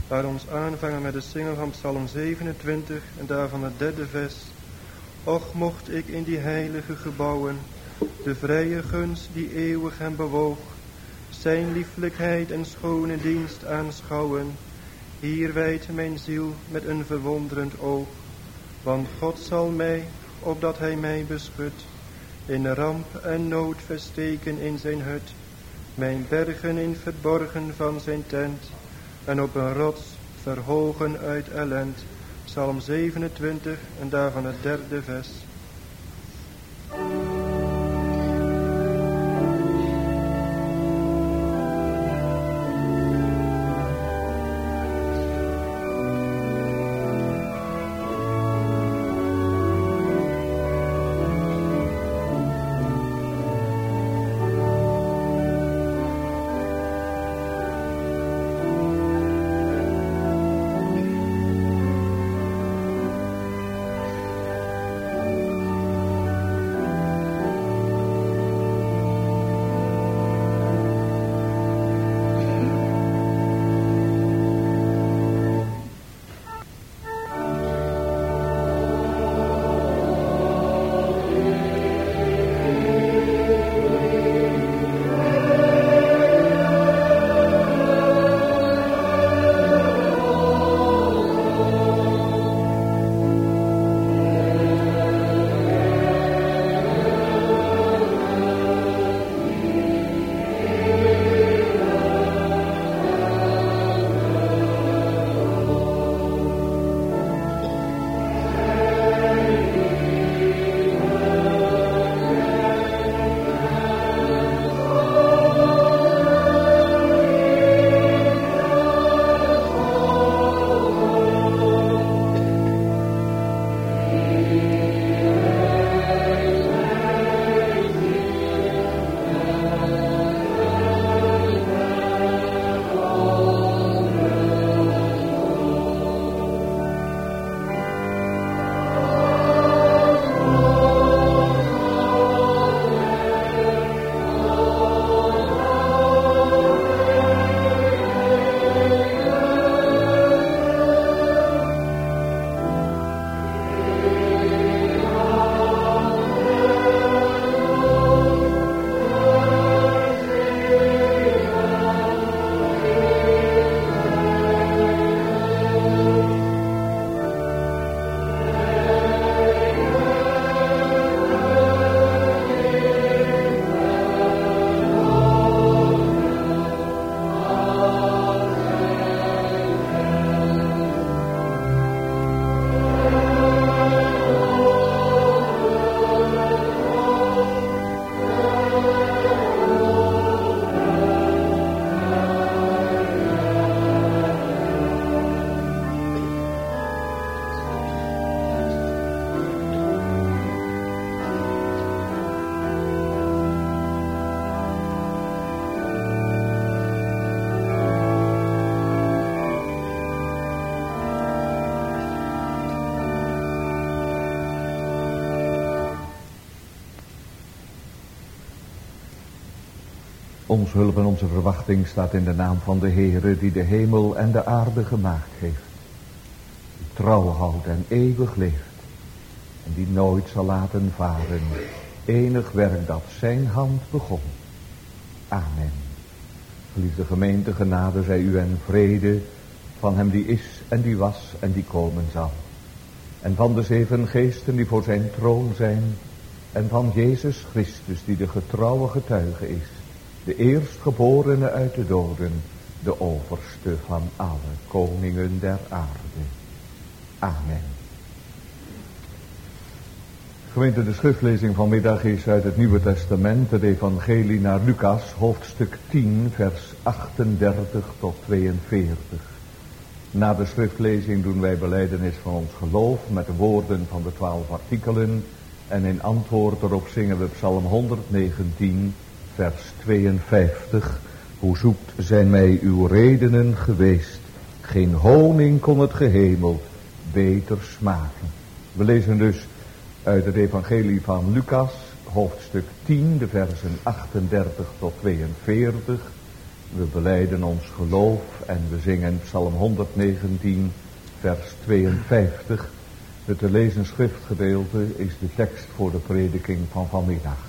Laat ons aanvangen met de zingen van Psalm 27 en daarvan het 3e vers. Och, mocht ik in die heilige gebouwen de vrije gunst die eeuwig hem bewoog, zijn lieflijkheid en schone dienst aanschouwen. Hier wijdt mijn ziel met een verwonderend oog. Want God zal mij, opdat hij mij beschut, in ramp en nood versteken in zijn hut, mijn bergen in verborgen van zijn tent, en op een rots verhogen uit ellend. Psalm 27 en daarvan het 3e vers. Ons hulp en onze verwachting staat in de naam van de Heere die de hemel en de aarde gemaakt heeft. Die trouw houdt en eeuwig leeft. En die nooit zal laten varen. Enig werk dat zijn hand begon. Amen. Geliefde gemeente, genade zij u en vrede van hem die is en die was en die komen zal. En van de 7 geesten die voor zijn troon zijn. En van Jezus Christus die de getrouwe getuige is. De eerstgeborene uit de doden, de overste van alle koningen der aarde. Amen. Gemeente, de schriftlezing vanmiddag is uit het Nieuwe Testament, het evangelie naar Lucas, hoofdstuk 10, vers 38 tot 42. Na de schriftlezing doen wij belijdenis van ons geloof met de woorden van de 12 artikelen en in antwoord erop zingen we Psalm 119, vers 52. Hoe zoekt zijn mij uw redenen geweest, geen honing kon het gehemeld beter smaken. We lezen dus uit het evangelie van Lucas, hoofdstuk 10, de versen 38 tot 42. We belijden ons geloof en we zingen Psalm 119, vers 52. Het te lezen schriftgedeelte is de tekst voor de prediking van vanmiddag.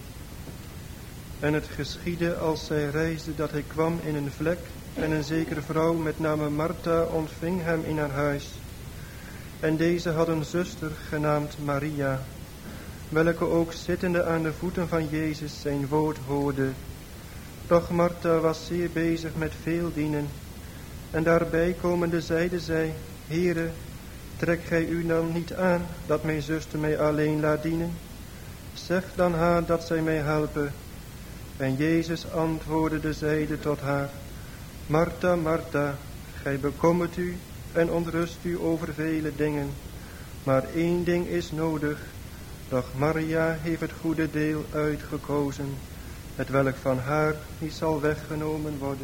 En het geschiedde als zij reisde dat hij kwam in een vlek, en een zekere vrouw met name Martha ontving hem in haar huis. En deze had een zuster genaamd Maria, welke ook zittende aan de voeten van Jezus zijn woord hoorde. Doch Martha was zeer bezig met veel dienen. En daarbij komende zeide zij: Heere, trek gij u dan niet aan dat mijn zuster mij alleen laat dienen? Zeg dan haar dat zij mij helpe. En Jezus antwoordde zeide tot haar: Martha, Martha, gij bekommert u en ontrust u over vele dingen. Maar één ding is nodig, doch Maria heeft het goede deel uitgekozen, het welk van haar niet zal weggenomen worden.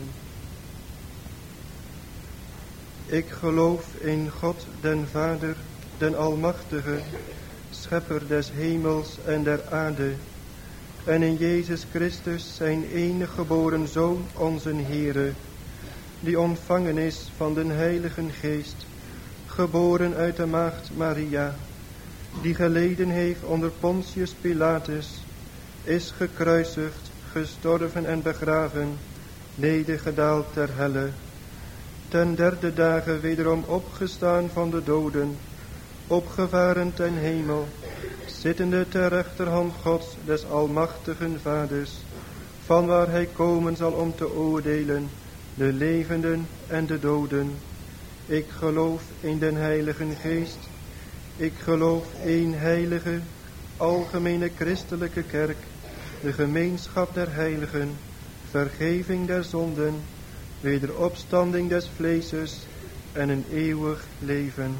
Ik geloof in God den Vader, den Almachtige, schepper des hemels en der aarde, en in Jezus Christus zijn enige geboren Zoon, onze Heere, die ontvangen is van den Heiligen Geest, geboren uit de maagd Maria, die geleden heeft onder Pontius Pilatus, is gekruisigd, gestorven en begraven, nedergedaald ter helle, ten derde dagen wederom opgestaan van de doden, opgevaren ten hemel, zittende ter rechterhand Gods des almachtigen Vaders, vanwaar hij komen zal om te oordelen de levenden en de doden. Ik geloof in den Heiligen Geest. Ik geloof één heilige, algemene christelijke kerk, de gemeenschap der heiligen, vergeving der zonden, wederopstanding des vleeses en een eeuwig leven.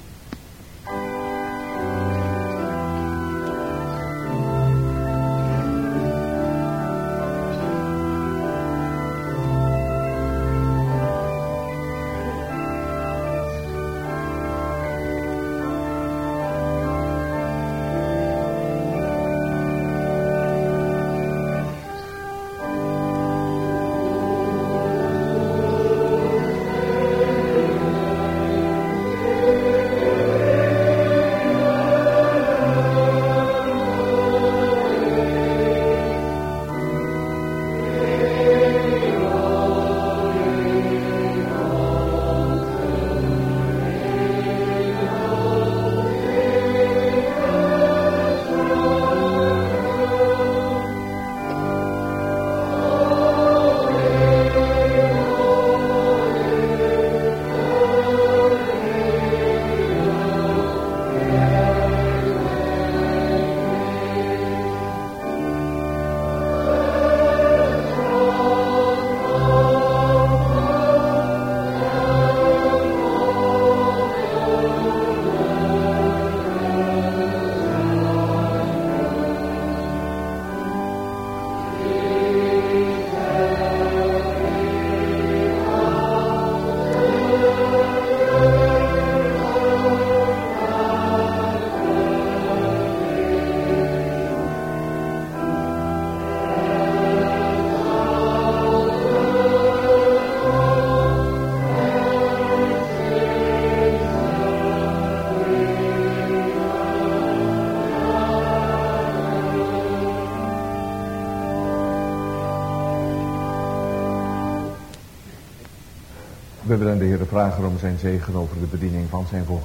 We willen de Heere vragen om zijn zegen over de bediening van zijn woord.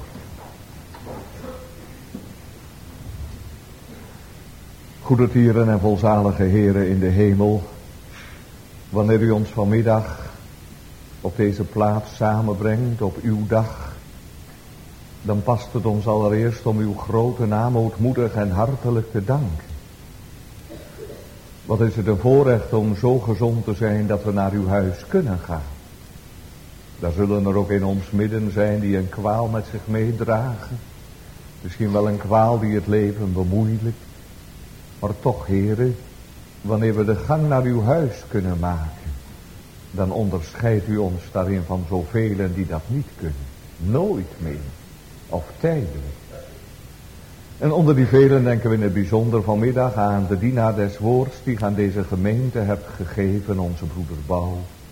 Goedertieren en volzalige Heere in de hemel, wanneer u ons vanmiddag op deze plaats samenbrengt op uw dag, dan past het ons allereerst om uw grote naam ootmoedig en hartelijk te danken. Wat is het een voorrecht om zo gezond te zijn dat we naar uw huis kunnen gaan. Daar zullen er ook in ons midden zijn die een kwaal met zich meedragen. Misschien wel een kwaal die het leven bemoeilijkt. Maar toch, Heere, wanneer we de gang naar uw huis kunnen maken, dan onderscheidt u ons daarin van zoveel die dat niet kunnen. Nooit meer. Of tijdelijk. En onder die velen denken we in het bijzonder vanmiddag aan de dienaar des woords die aan deze gemeente hebt gegeven, onze broeder Bouw.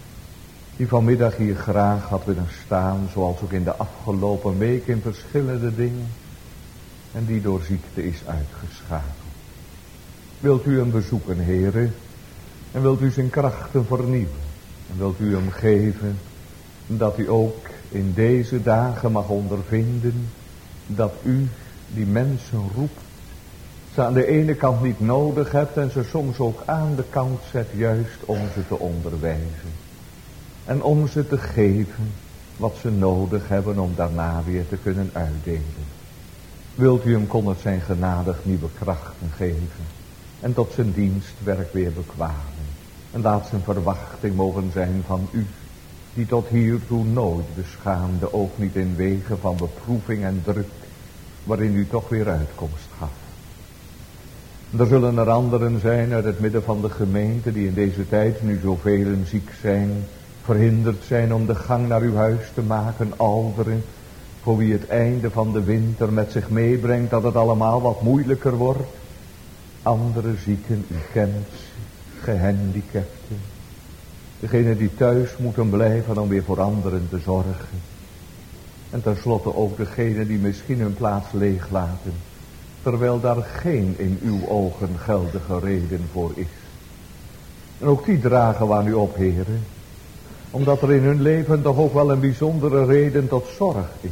die vanmiddag hier graag had willen staan, zoals ook in de afgelopen week in verschillende dingen, en die door ziekte is uitgeschakeld. Wilt u hem bezoeken, Heere, en wilt u zijn krachten vernieuwen, en wilt u hem geven, dat u ook in deze dagen mag ondervinden, dat u die mensen roept, ze aan de ene kant niet nodig hebt en ze soms ook aan de kant zet, juist om ze te onderwijzen. En om ze te geven wat ze nodig hebben om daarna weer te kunnen uitdelen. Wilt u hem, kon het zijn genadig nieuwe krachten geven. En tot zijn dienstwerk weer bekwamen. En laat zijn verwachting mogen zijn van u. Die tot hiertoe nooit beschaamde, ook niet in wegen van beproeving en druk. Waarin u toch weer uitkomst gaf. Er zullen er anderen zijn uit het midden van de gemeente die in deze tijd nu zoveel ziek zijn, verhinderd zijn om de gang naar uw huis te maken, ouderen, voor wie het einde van de winter met zich meebrengt dat het allemaal wat moeilijker wordt. Andere zieken, u kent ze, gehandicapten, degenen die thuis moeten blijven om weer voor anderen te zorgen. En tenslotte ook degenen die misschien hun plaats leeglaten, terwijl daar geen in uw ogen geldige reden voor is. En ook die dragen we aan u op, Heere, omdat er in hun leven toch ook wel een bijzondere reden tot zorg is.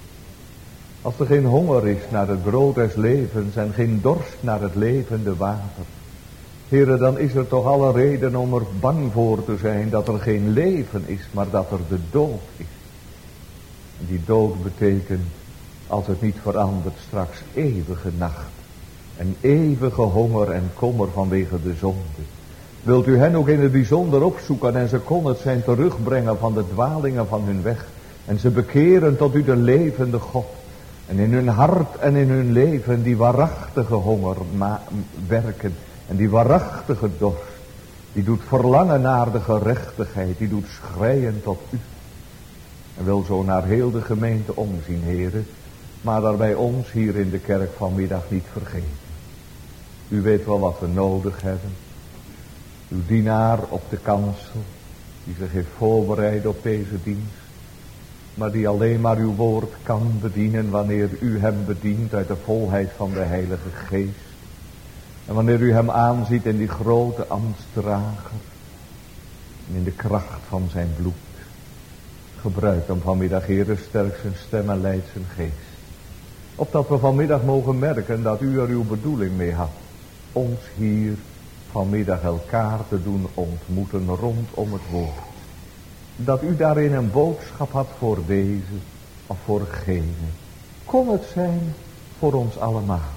Als er geen honger is naar het brood des levens en geen dorst naar het levende water, Heere, dan is er toch alle reden om er bang voor te zijn dat er geen leven is, maar dat er de dood is. En die dood betekent, als het niet verandert, straks eeuwige nacht en eeuwige honger en kommer vanwege de zonde. Wilt u hen ook in het bijzonder opzoeken en ze kon het zijn terugbrengen van de dwalingen van hun weg. En ze bekeren tot u de levende God. En in hun hart en in hun leven die waarachtige honger werken. En die waarachtige dorst. Die doet verlangen naar de gerechtigheid. Die doet schreien tot u. En wil zo naar heel de gemeente omzien, heren. Maar daarbij ons hier in de kerk vanmiddag niet vergeten. U weet wel wat we nodig hebben. Uw dienaar op de kansel, die zich heeft voorbereid op deze dienst, maar die alleen maar uw woord kan bedienen wanneer u hem bedient uit de volheid van de Heilige Geest. En wanneer u hem aanziet in die grote ambtsdrager en in de kracht van zijn bloed. Gebruik hem vanmiddag, Heere, sterk zijn stem en leid zijn geest. Opdat we vanmiddag mogen merken dat u er uw bedoeling mee had. Ons hier vanmiddag elkaar te doen ontmoeten rondom het woord. Dat u daarin een boodschap had voor deze of voor gene. Kon het zijn voor ons allemaal.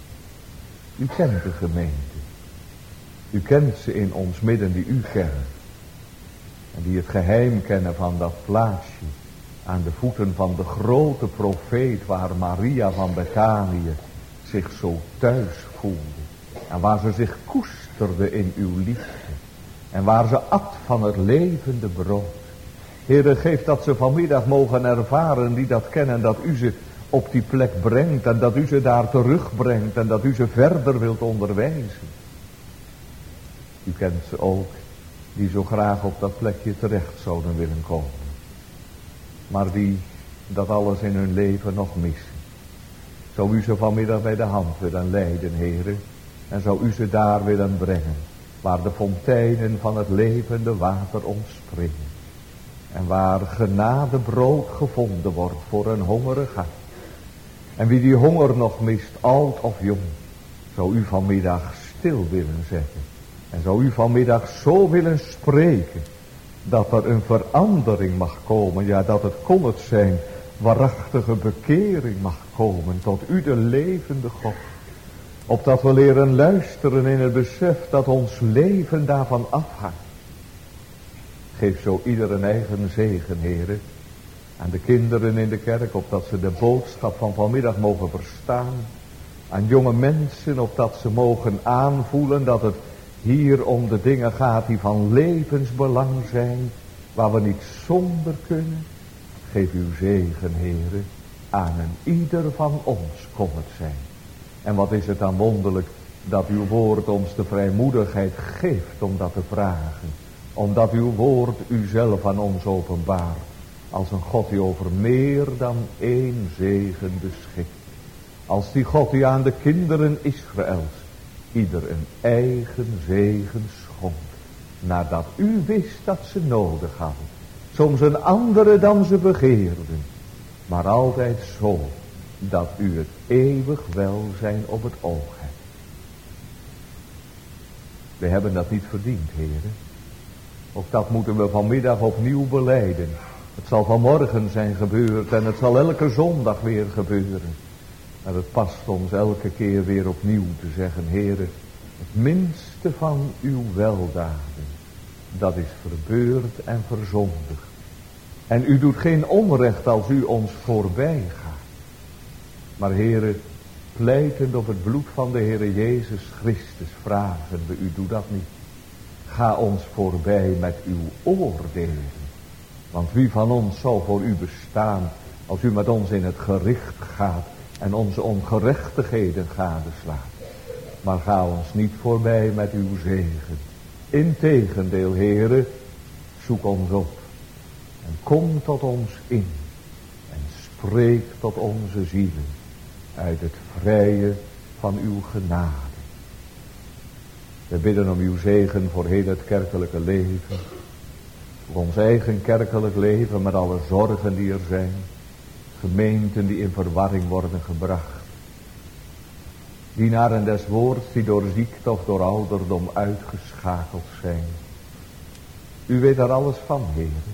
U kent de gemeente. U kent ze in ons midden die u kennen. En die het geheim kennen van dat plaatsje aan de voeten van de grote profeet waar Maria van Bethanië zich zo thuis voelde. En waar ze zich koesterde in uw liefde. En waar ze at van het levende brood. Heere, geef dat ze vanmiddag mogen ervaren die dat kennen. Dat u ze op die plek brengt. En dat u ze daar terugbrengt. En dat u ze verder wilt onderwijzen. U kent ze ook. Die zo graag op dat plekje terecht zouden willen komen. Maar die dat alles in hun leven nog missen. Zou u ze vanmiddag bij de hand willen leiden, Heere. En zou u ze daar willen brengen. Waar de fonteinen van het levende water ontspringen. En waar genadebrood gevonden wordt voor een hongerig hart. En wie die honger nog mist, oud of jong. Zou u vanmiddag stil willen zetten. En zou u vanmiddag zo willen spreken. Dat er een verandering mag komen. Ja, dat het kon het zijn. Waarachtige bekering mag komen tot u de levende God. Opdat we leren luisteren in het besef dat ons leven daarvan afhangt. Geef zo ieder een eigen zegen, Heere. Aan de kinderen in de kerk, opdat ze de boodschap van vanmiddag mogen verstaan. Aan jonge mensen, opdat ze mogen aanvoelen dat het hier om de dingen gaat die van levensbelang zijn. Waar we niet zonder kunnen. Geef uw zegen, Heere. Aan een ieder van ons kon het zijn. En wat is het dan wonderlijk dat uw woord ons de vrijmoedigheid geeft om dat te vragen. Omdat uw woord uzelf aan ons openbaart. Als een God die over meer dan één zegen beschikt. Als die God die aan de kinderen Israëls ieder een eigen zegen schonk. Nadat u wist dat ze nodig hadden. Soms een andere dan ze begeerden. Maar altijd zo dat u het eeuwig welzijn op het oog hebt. We hebben dat niet verdiend, heren. Ook dat moeten we vanmiddag opnieuw belijden. Het zal vanmorgen zijn gebeurd en het zal elke zondag weer gebeuren. Maar het past ons elke keer weer opnieuw te zeggen, heren, het minste van uw weldaden, dat is verbeurd en verzondigd. En u doet geen onrecht als u ons voorbij gaat. Maar heren, pleitend op het bloed van de Heere Jezus Christus vragen we, u doet dat niet. Ga ons voorbij met uw oordelen. Want wie van ons zal voor u bestaan als u met ons in het gericht gaat en onze ongerechtigheden gadeslaat. Maar ga ons niet voorbij met uw zegen. Integendeel, heren, zoek ons op. En kom tot ons in. En spreek tot onze zielen. Uit het vrije van uw genade. We bidden om uw zegen voor heel het kerkelijke leven. Voor ons eigen kerkelijk leven met alle zorgen die er zijn. Gemeenten die in verwarring worden gebracht. Dienaren des woords die door ziekte of door ouderdom uitgeschakeld zijn. U weet daar alles van, heren.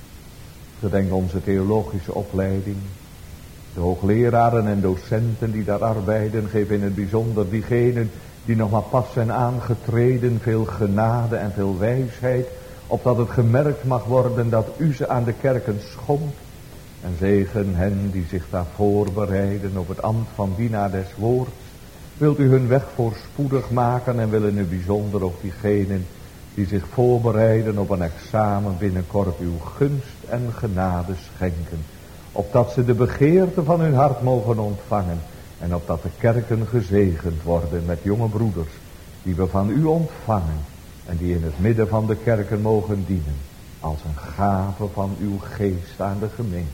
Gedenk onze theologische opleiding. De hoogleraren en docenten die daar arbeiden. Geef in het bijzonder diegenen die nog maar pas zijn aangetreden. Veel genade en veel wijsheid. Opdat het gemerkt mag worden dat u ze aan de kerken schonkt. En zegen hen die zich daar voorbereiden op het ambt van dienaar des woords. Wilt u hun weg voorspoedig maken en willen u bijzonder ook diegenen die zich voorbereiden op een examen binnenkort uw gunst en genade schenken. Opdat ze de begeerte van hun hart mogen ontvangen. En opdat de kerken gezegend worden met jonge broeders die we van u ontvangen. En die in het midden van de kerken mogen dienen. Als een gave van uw geest aan de gemeente.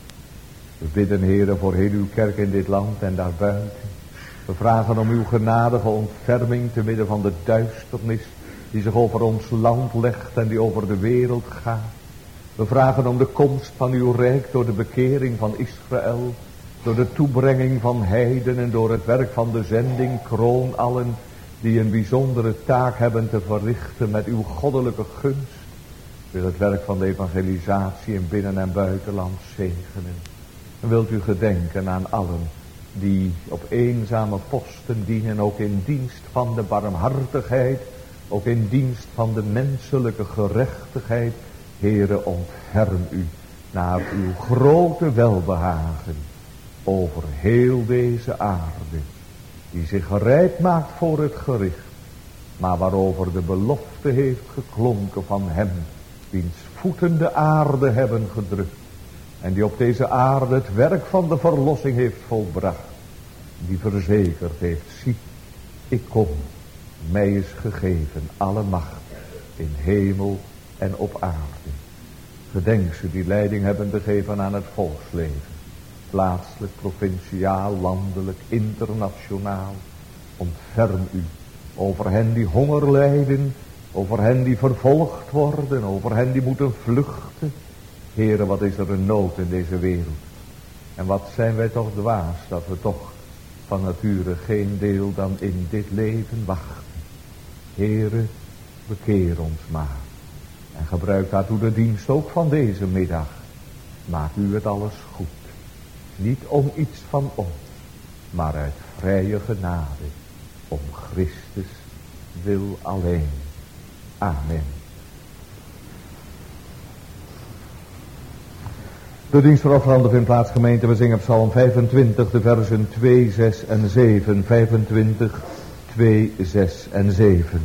We bidden, heren, voor heel uw kerk in dit land en daarbuiten. We vragen om uw genadige ontferming te midden van de duisternis die zich over ons land legt en die over de wereld gaat. We vragen om de komst van uw rijk door de bekering van Israël, door de toebrenging van heiden en door het werk van de zending. Kroon allen die een bijzondere taak hebben te verrichten met uw goddelijke gunst. Wil het werk van de evangelisatie in binnen- en buitenland zegenen. En wilt u gedenken aan allen die op eenzame posten dienen, ook in dienst van de barmhartigheid, ook in dienst van de menselijke gerechtigheid. Heere, ontferm u naar uw grote welbehagen over heel deze aarde, die zich gereed maakt voor het gericht, maar waarover de belofte heeft geklonken van hem, wiens voeten de aarde hebben gedrukt, en die op deze aarde het werk van de verlossing heeft volbracht, die verzekerd heeft, zie, ik kom, mij is gegeven alle macht in hemel en op aarde. Gedenk ze die leiding hebben te geven aan het volksleven, plaatselijk, provinciaal, landelijk, internationaal. Ontferm u over hen die honger lijden, over hen die vervolgd worden, over hen die moeten vluchten. Heere, wat is er een nood in deze wereld. En wat zijn wij toch dwaas dat we toch van nature geen deel dan in dit leven wachten. Heere, bekeer ons maar. En gebruik daartoe de dienst ook van deze middag. Maak u het alles goed. Niet om iets van ons, maar uit vrije genade. Om Christus wil alleen. Amen. De dienst voor offeranden vindt plaats, gemeente. We zingen Psalm 25, de versen 2, 6 en 7. 25, 2, 6 en 7.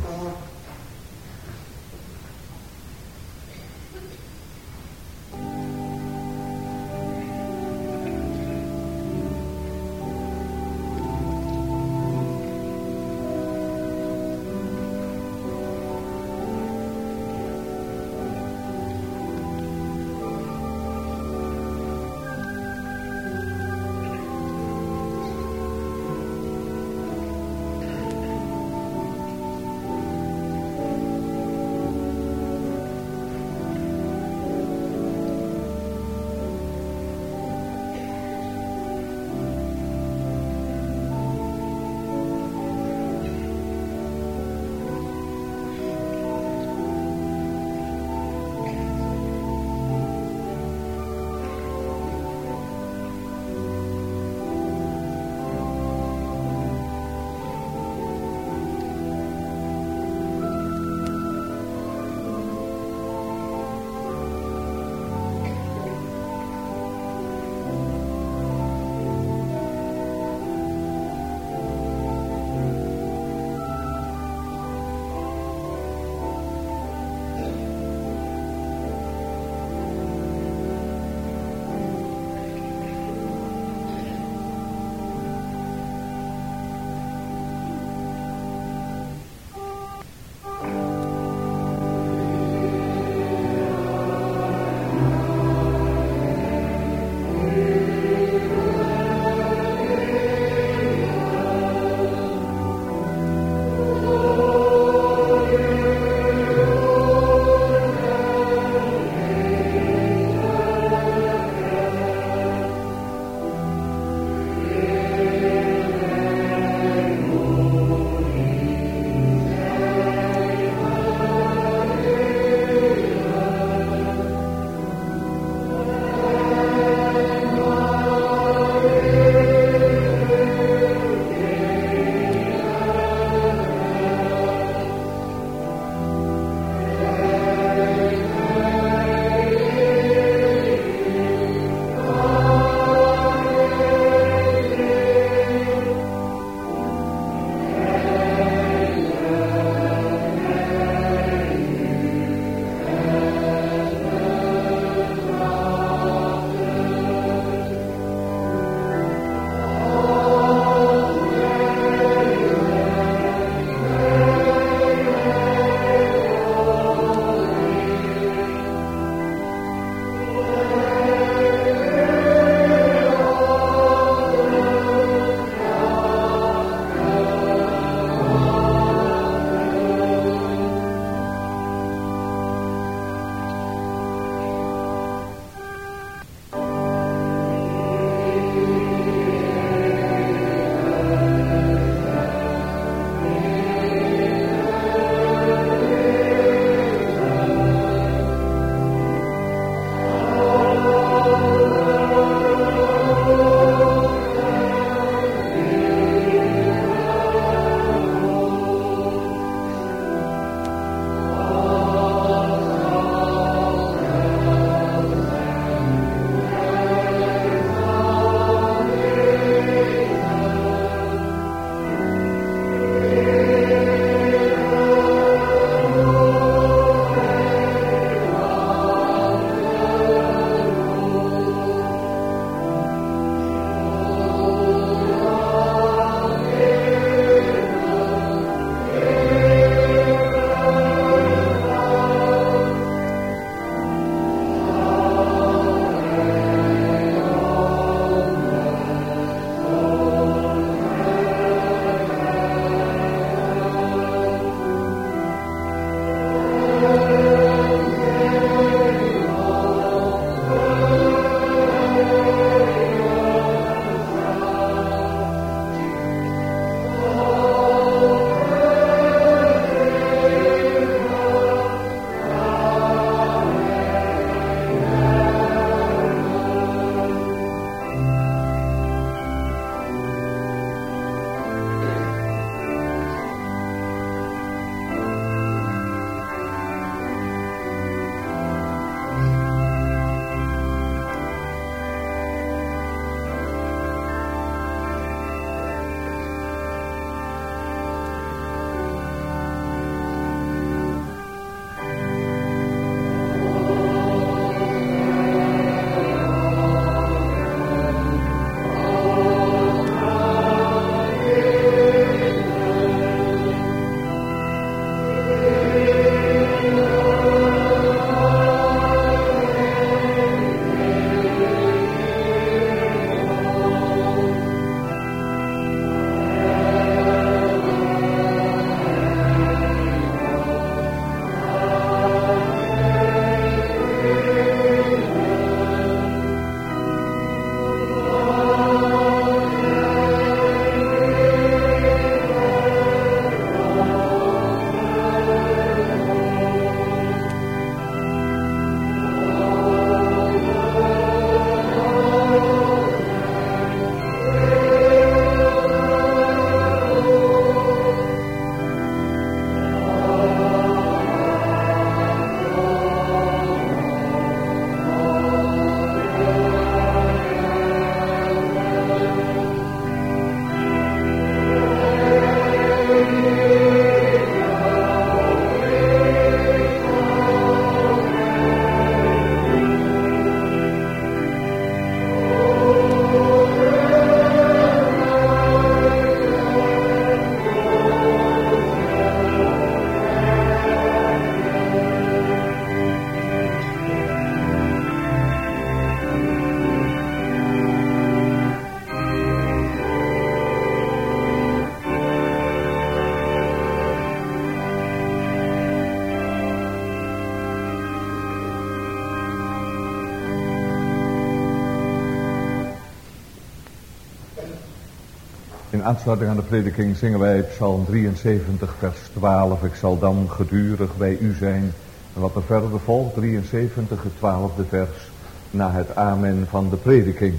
aansluiting aan de prediking zingen wij Psalm 73 vers 12. Ik zal dan gedurig bij u zijn. En wat er verder volgt, 73, het 12e vers, na het amen van de prediking.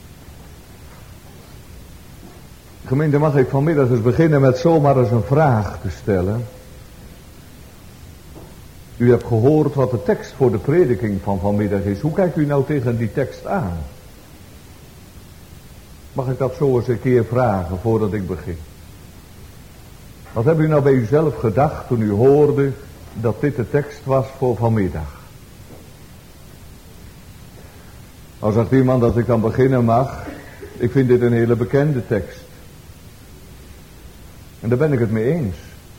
Gemeente, mag ik vanmiddag eens beginnen met zomaar eens een vraag te stellen. U hebt gehoord wat de tekst voor de prediking van vanmiddag is. Hoe kijkt u nou tegen die tekst aan? Mag ik dat zo eens een keer vragen voordat ik begin? Wat hebt u nou bij uzelf gedacht toen u hoorde dat dit de tekst was voor vanmiddag? Nou zegt iemand, als ik dan beginnen mag, ik vind dit een hele bekende tekst. En daar ben ik het mee eens.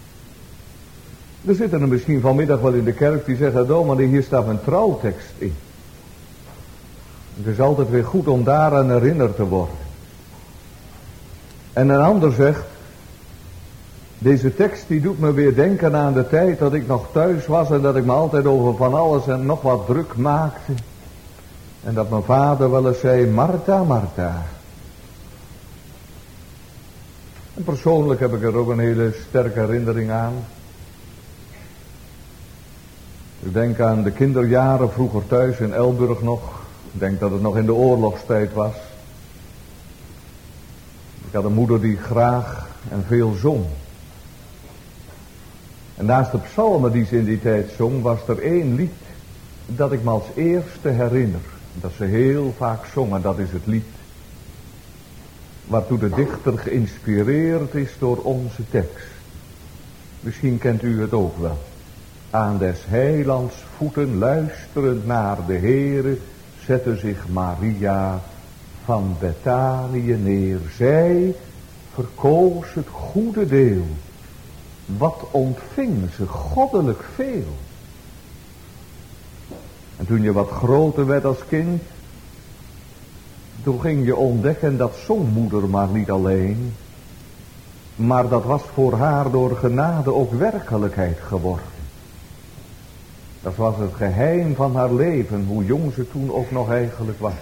Er zitten er misschien vanmiddag wel in de kerk die zeggen, dominee, hier staat een trouwtekst in. Het is altijd weer goed om daaraan herinnerd te worden. En een ander zegt, deze tekst die doet me weer denken aan de tijd dat ik nog thuis was en dat ik me altijd over van alles en nog wat druk maakte. En dat mijn vader wel eens zei, Martha, Martha. En persoonlijk heb ik er ook een hele sterke herinnering aan. Ik denk aan de kinderjaren vroeger thuis in Elburg nog. Ik denk dat het nog in de oorlogstijd was. Ik had een moeder die graag en veel zong. En naast de psalmen die ze in die tijd zong, was er één lied dat ik me als eerste herinner. Dat ze heel vaak zong, en dat is het lied waartoe de dichter geïnspireerd is door onze tekst. Misschien kent u het ook wel. Aan des heilands voeten luisterend naar de Heere, zette zich Maria van Betanië neer. Zij verkoos het goede deel. Wat ontving ze goddelijk veel. En toen je wat groter werd als kind, toen ging je ontdekken dat zong moeder maar niet alleen, maar dat was voor haar door genade ook werkelijkheid geworden. Dat was het geheim van haar leven, hoe jong ze toen ook nog eigenlijk was.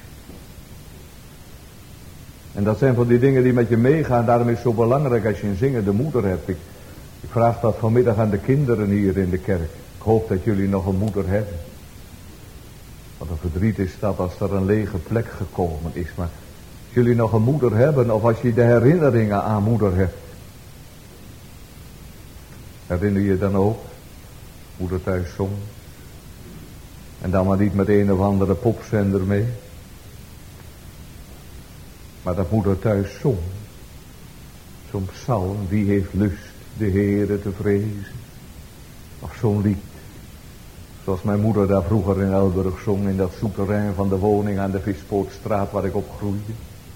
En dat zijn van die dingen die met je meegaan. Daarom is het zo belangrijk als je een zingende moeder hebt. Ik vraag dat vanmiddag aan de kinderen hier in de kerk. Ik hoop dat jullie nog een moeder hebben. Wat een verdriet is dat als er een lege plek gekomen is. Maar als jullie nog een moeder hebben, of als je de herinneringen aan moeder hebt. Herinner je dan ook? Moeder thuis zong. En dan maar niet met een of andere popzender mee. Maar dat moeder thuis zong. Zo'n psalm, wie heeft lust de Heere te vrezen. Of zo'n lied. Zoals mijn moeder daar vroeger in Elburg zong. In dat souterrain van de woning aan de Vispoortstraat waar ik opgroeide.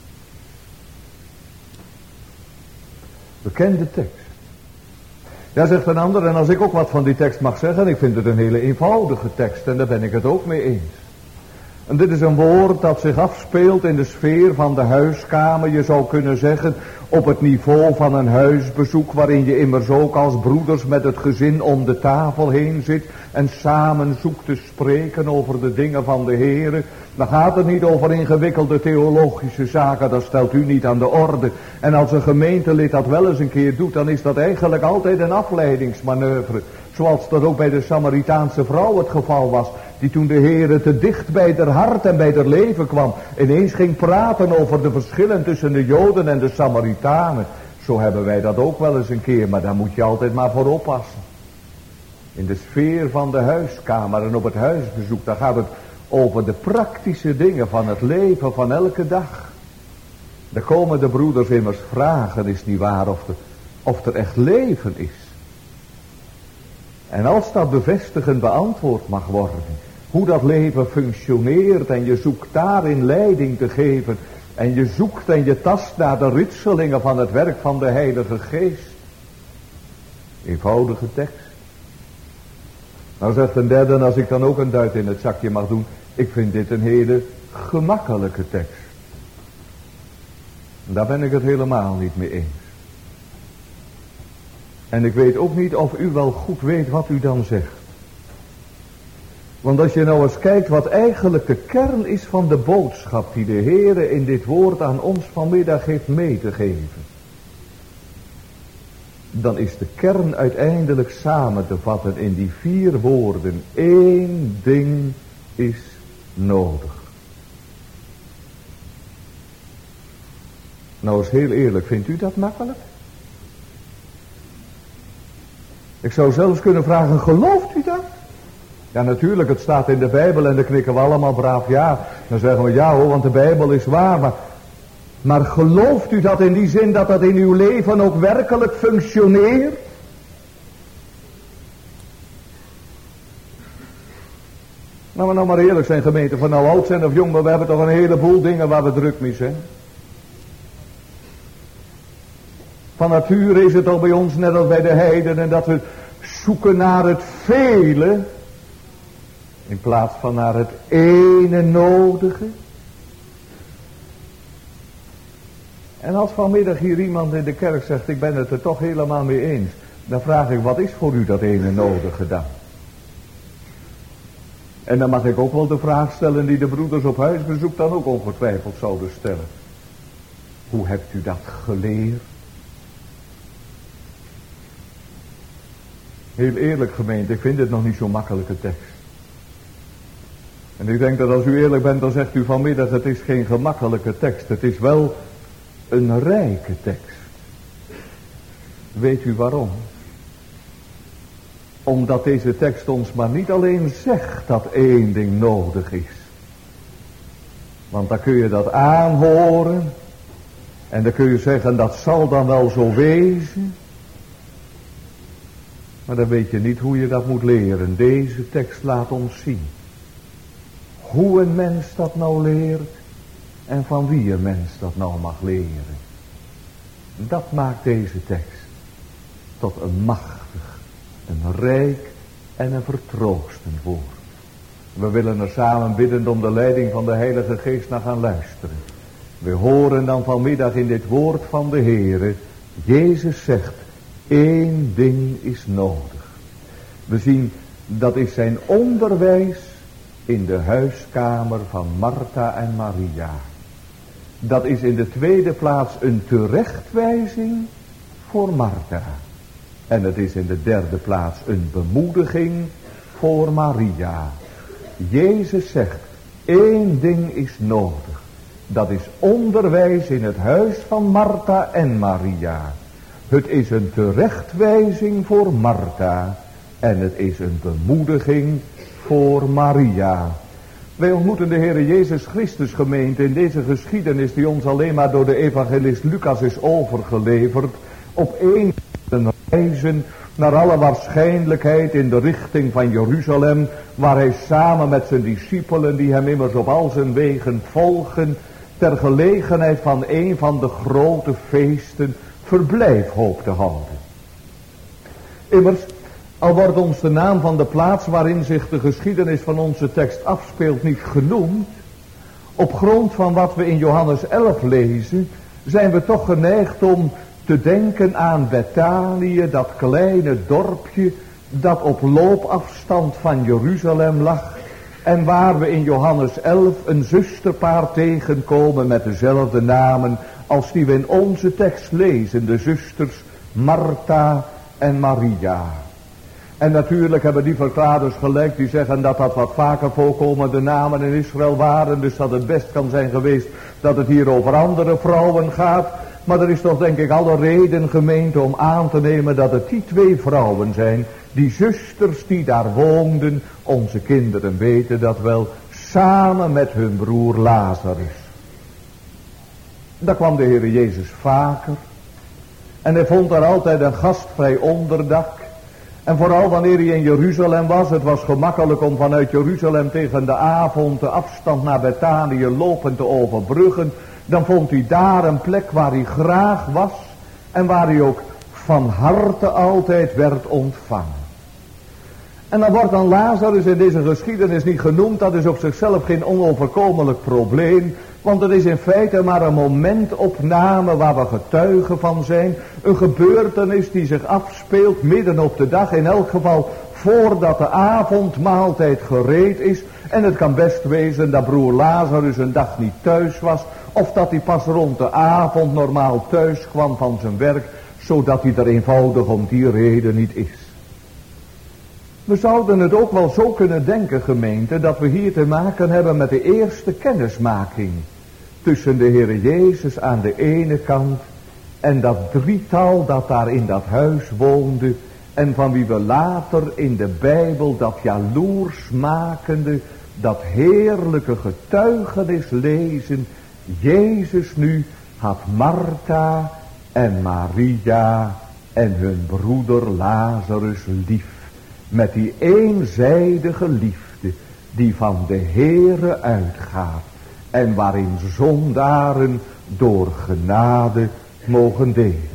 Bekende tekst. Ja, zegt een ander, en als ik ook wat van die tekst mag zeggen, ik vind het een hele eenvoudige tekst en daar ben ik het ook mee eens. En dit is een woord dat zich afspeelt in de sfeer van de huiskamer, je zou kunnen zeggen, op het niveau van een huisbezoek, waarin je immers ook als broeders met het gezin om de tafel heen zit en samen zoekt te spreken over de dingen van de Heere. Dan gaat het niet over ingewikkelde theologische zaken, dat stelt u niet aan de orde. En als een gemeentelid dat wel eens een keer doet, dan is dat eigenlijk altijd een afleidingsmanoeuvre. Zoals dat ook bij de Samaritaanse vrouw het geval was, die toen de Heere te dicht bij haar hart en bij haar leven kwam, ineens ging praten over de verschillen tussen de Joden en de Samaritanen. Zo hebben wij dat ook wel eens een keer, maar daar moet je altijd maar voor oppassen. In de sfeer van de huiskamer en op het huisbezoek, daar gaat het over de praktische dingen van het leven van elke dag. Daar komen de broeders immers vragen, is niet waar, of er echt leven is. En als dat bevestigend beantwoord mag worden, hoe dat leven functioneert en je zoekt daarin leiding te geven en je zoekt en je tast naar de ritselingen van het werk van de Heilige Geest. Eenvoudige tekst. Nou zegt een derde, en als ik dan ook een duit in het zakje mag doen, ik vind dit een hele gemakkelijke tekst. En daar ben ik het helemaal niet mee eens. En ik weet ook niet of u wel goed weet wat u dan zegt. Want als je nou eens kijkt wat eigenlijk de kern is van de boodschap die de Heere in dit woord aan ons vanmiddag heeft mee te geven. Dan is de kern uiteindelijk samen te vatten in die 4 woorden. 1 ding is nodig. Nou eens heel eerlijk, vindt u dat makkelijk? Ik zou zelfs kunnen vragen, gelooft u dat? Ja, natuurlijk, het staat in de Bijbel en dan knikken we allemaal braaf ja. Dan zeggen we ja hoor, want de Bijbel is waar. Maar gelooft u dat in die zin dat dat in uw leven ook werkelijk functioneert? Nou, nou maar eerlijk zijn gemeente, van nou oud zijn of jong, maar we hebben toch een heleboel dingen waar we druk mee zijn. Van nature is het toch bij ons net als bij de heidenen dat we zoeken naar het vele in plaats van naar het ene nodige. En als vanmiddag hier iemand in de kerk zegt, ik ben het er toch helemaal mee eens. Dan vraag ik, wat is voor u dat ene nodige dan? En dan mag ik ook wel de vraag stellen die de broeders op huisbezoek dan ook ongetwijfeld zouden stellen. Hoe hebt u dat geleerd? Heel eerlijk gemeente, ik vind het nog niet zo'n makkelijke tekst. En ik denk dat als u eerlijk bent, dan zegt u vanmiddag, het is geen gemakkelijke tekst. Het is wel een rijke tekst. Weet u waarom? Omdat deze tekst ons maar niet alleen zegt dat 1 ding nodig is. Want dan kun je dat aanhoren. En dan kun je zeggen, dat zal dan wel zo wezen. Maar dan weet je niet hoe je dat moet leren. Deze tekst laat ons zien. Hoe een mens dat nou leert. En van wie een mens dat nou mag leren. Dat maakt deze tekst tot een machtig, een rijk en een vertroostend woord. We willen er samen bidden om de leiding van de Heilige Geest naar gaan luisteren. We horen dan vanmiddag in dit woord van de Heere. Jezus zegt, 1 ding is nodig. We zien, dat is zijn onderwijs in de huiskamer van Martha en Maria. Dat is in de tweede plaats een terechtwijzing voor Martha. En het is in de derde plaats een bemoediging voor Maria. Jezus zegt, 1 ding is nodig. Dat is onderwijs in het huis van Martha en Maria. Het is een terechtwijzing voor Martha. En het is een bemoediging voor Maria. Wij ontmoeten de Heer Jezus Christus gemeente in deze geschiedenis die ons alleen maar door de evangelist Lucas is overgeleverd. Op 1 reizen naar alle waarschijnlijkheid in de richting van Jeruzalem. Waar hij samen met zijn discipelen die hem immers op al zijn wegen volgen. Ter gelegenheid van een van de grote feesten verblijf hoopt te houden. Immers, al wordt ons de naam van de plaats waarin zich de geschiedenis van onze tekst afspeelt niet genoemd. Op grond van wat we in Johannes 11 lezen, zijn we toch geneigd om te denken aan Betanië, dat kleine dorpje dat op loopafstand van Jeruzalem lag. En waar we in Johannes 11 een zusterpaar tegenkomen met dezelfde namen als die we in onze tekst lezen. De zusters Martha en Maria. En natuurlijk hebben die verklaarders gelijk die zeggen dat dat wat vaker voorkomende namen in Israël waren. Dus dat het best kan zijn geweest dat het hier over andere vrouwen gaat. Maar er is toch denk ik alle reden gemeente om aan te nemen dat het die 2 vrouwen zijn. Die zusters die daar woonden, onze kinderen weten dat wel, samen met hun broer Lazarus. Daar kwam de Heer Jezus vaker. En hij vond daar altijd een gastvrij onderdak. En vooral wanneer hij in Jeruzalem was, het was gemakkelijk om vanuit Jeruzalem tegen de avond de afstand naar Betanië lopend te overbruggen. Dan vond hij daar een plek waar hij graag was en waar hij ook van harte altijd werd ontvangen. En dan wordt dan Lazarus in deze geschiedenis niet genoemd, dat is op zichzelf geen onoverkomelijk probleem. Want het is in feite maar een momentopname waar we getuigen van zijn. Een gebeurtenis die zich afspeelt midden op de dag. In elk geval voordat de avondmaaltijd gereed is. En het kan best wezen dat broer Lazarus een dag niet thuis was. Of dat hij pas rond de avond normaal thuis kwam van zijn werk. Zodat hij er eenvoudig om die reden niet is. We zouden het ook wel zo kunnen denken, gemeente, dat we hier te maken hebben met de eerste kennismaking. Tussen de Heere Jezus aan de ene kant en dat drietal dat daar in dat huis woonde. En van wie we later in de Bijbel dat jaloersmakende, dat heerlijke getuigenis lezen. Jezus nu had Martha en Maria en hun broeder Lazarus lief. Met die eenzijdige liefde die van de Heere uitgaat. En waarin zondaren door genade mogen delen.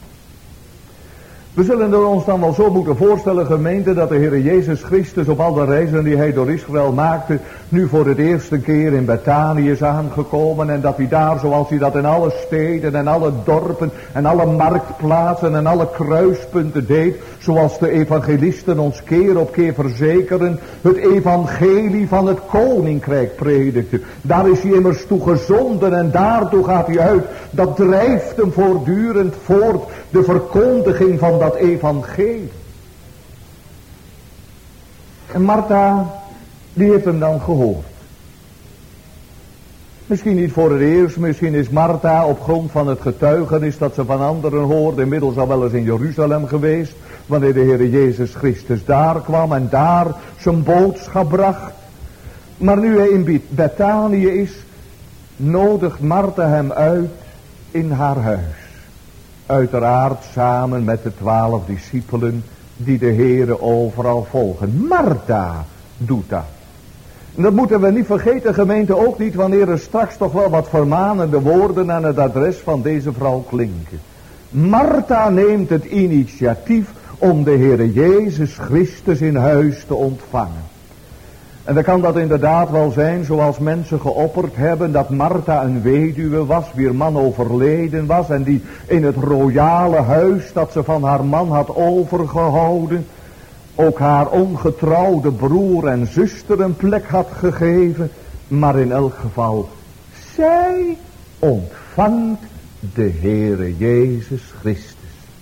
We zullen er ons dan wel zo moeten voorstellen, gemeente, dat de Heere Jezus Christus op al de reizen die hij door Israël maakte, nu voor het eerste keer in Betanië is aangekomen. En dat hij daar, zoals hij dat in alle steden en alle dorpen en alle marktplaatsen en alle kruispunten deed, zoals de evangelisten ons keer op keer verzekeren, het evangelie van het koninkrijk predikte. Daar is hij immers toe gezonden en daartoe gaat hij uit. Dat drijft hem voortdurend voort, de verkondiging van dat evangelie. En Martha, die heeft hem dan gehoord. Misschien niet voor het eerst, misschien is Martha op grond van het getuigenis dat ze van anderen hoorde, inmiddels al wel eens in Jeruzalem geweest, wanneer de Heere Jezus Christus daar kwam en daar zijn boodschap bracht. Maar nu hij in Betanië is, nodigt Martha hem uit in haar huis. Uiteraard samen met de 12 discipelen die de Heere overal volgen. Martha doet dat. En dat moeten we niet vergeten, gemeente, ook niet wanneer er straks toch wel wat vermanende woorden aan het adres van deze vrouw klinken. Martha neemt het initiatief om de Heere Jezus Christus in huis te ontvangen. En dan kan dat inderdaad wel zijn, zoals mensen geopperd hebben, dat Martha een weduwe was, wier man overleden was, en die in het royale huis dat ze van haar man had overgehouden, ook haar ongetrouwde broer en zuster een plek had gegeven. Maar in elk geval, zij ontvangt de Heere Jezus Christus.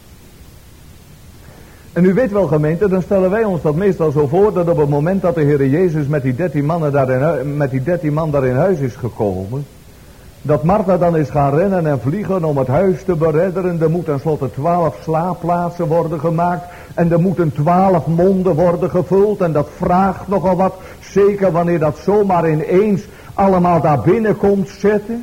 En u weet wel, gemeente, dan stellen wij ons dat meestal zo voor, dat op het moment dat de Heere Jezus met die 13 man daar in huis is gekomen, dat Martha dan is gaan rennen en vliegen om het huis te beredderen. Er moeten tenslotte 12 slaapplaatsen worden gemaakt. En er moeten 12 monden worden gevuld. En dat vraagt nogal wat. Zeker wanneer dat zomaar ineens allemaal daar binnen komt zetten.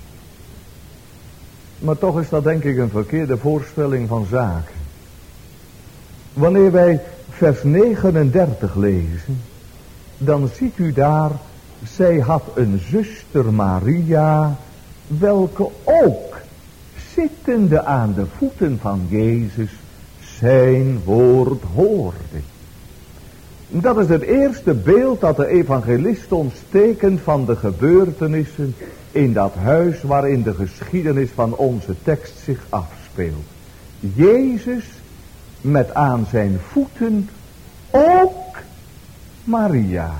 Maar toch is dat denk ik een verkeerde voorstelling van zaken. Wanneer wij vers 39 lezen, dan ziet u daar, zij had een zuster Maria, welke ook, zittende aan de voeten van Jezus, zijn woord hoorde. Dat is het eerste beeld dat de evangelist ons tekent van de gebeurtenissen in dat huis waarin de geschiedenis van onze tekst zich afspeelt. Jezus met aan zijn voeten ook Maria.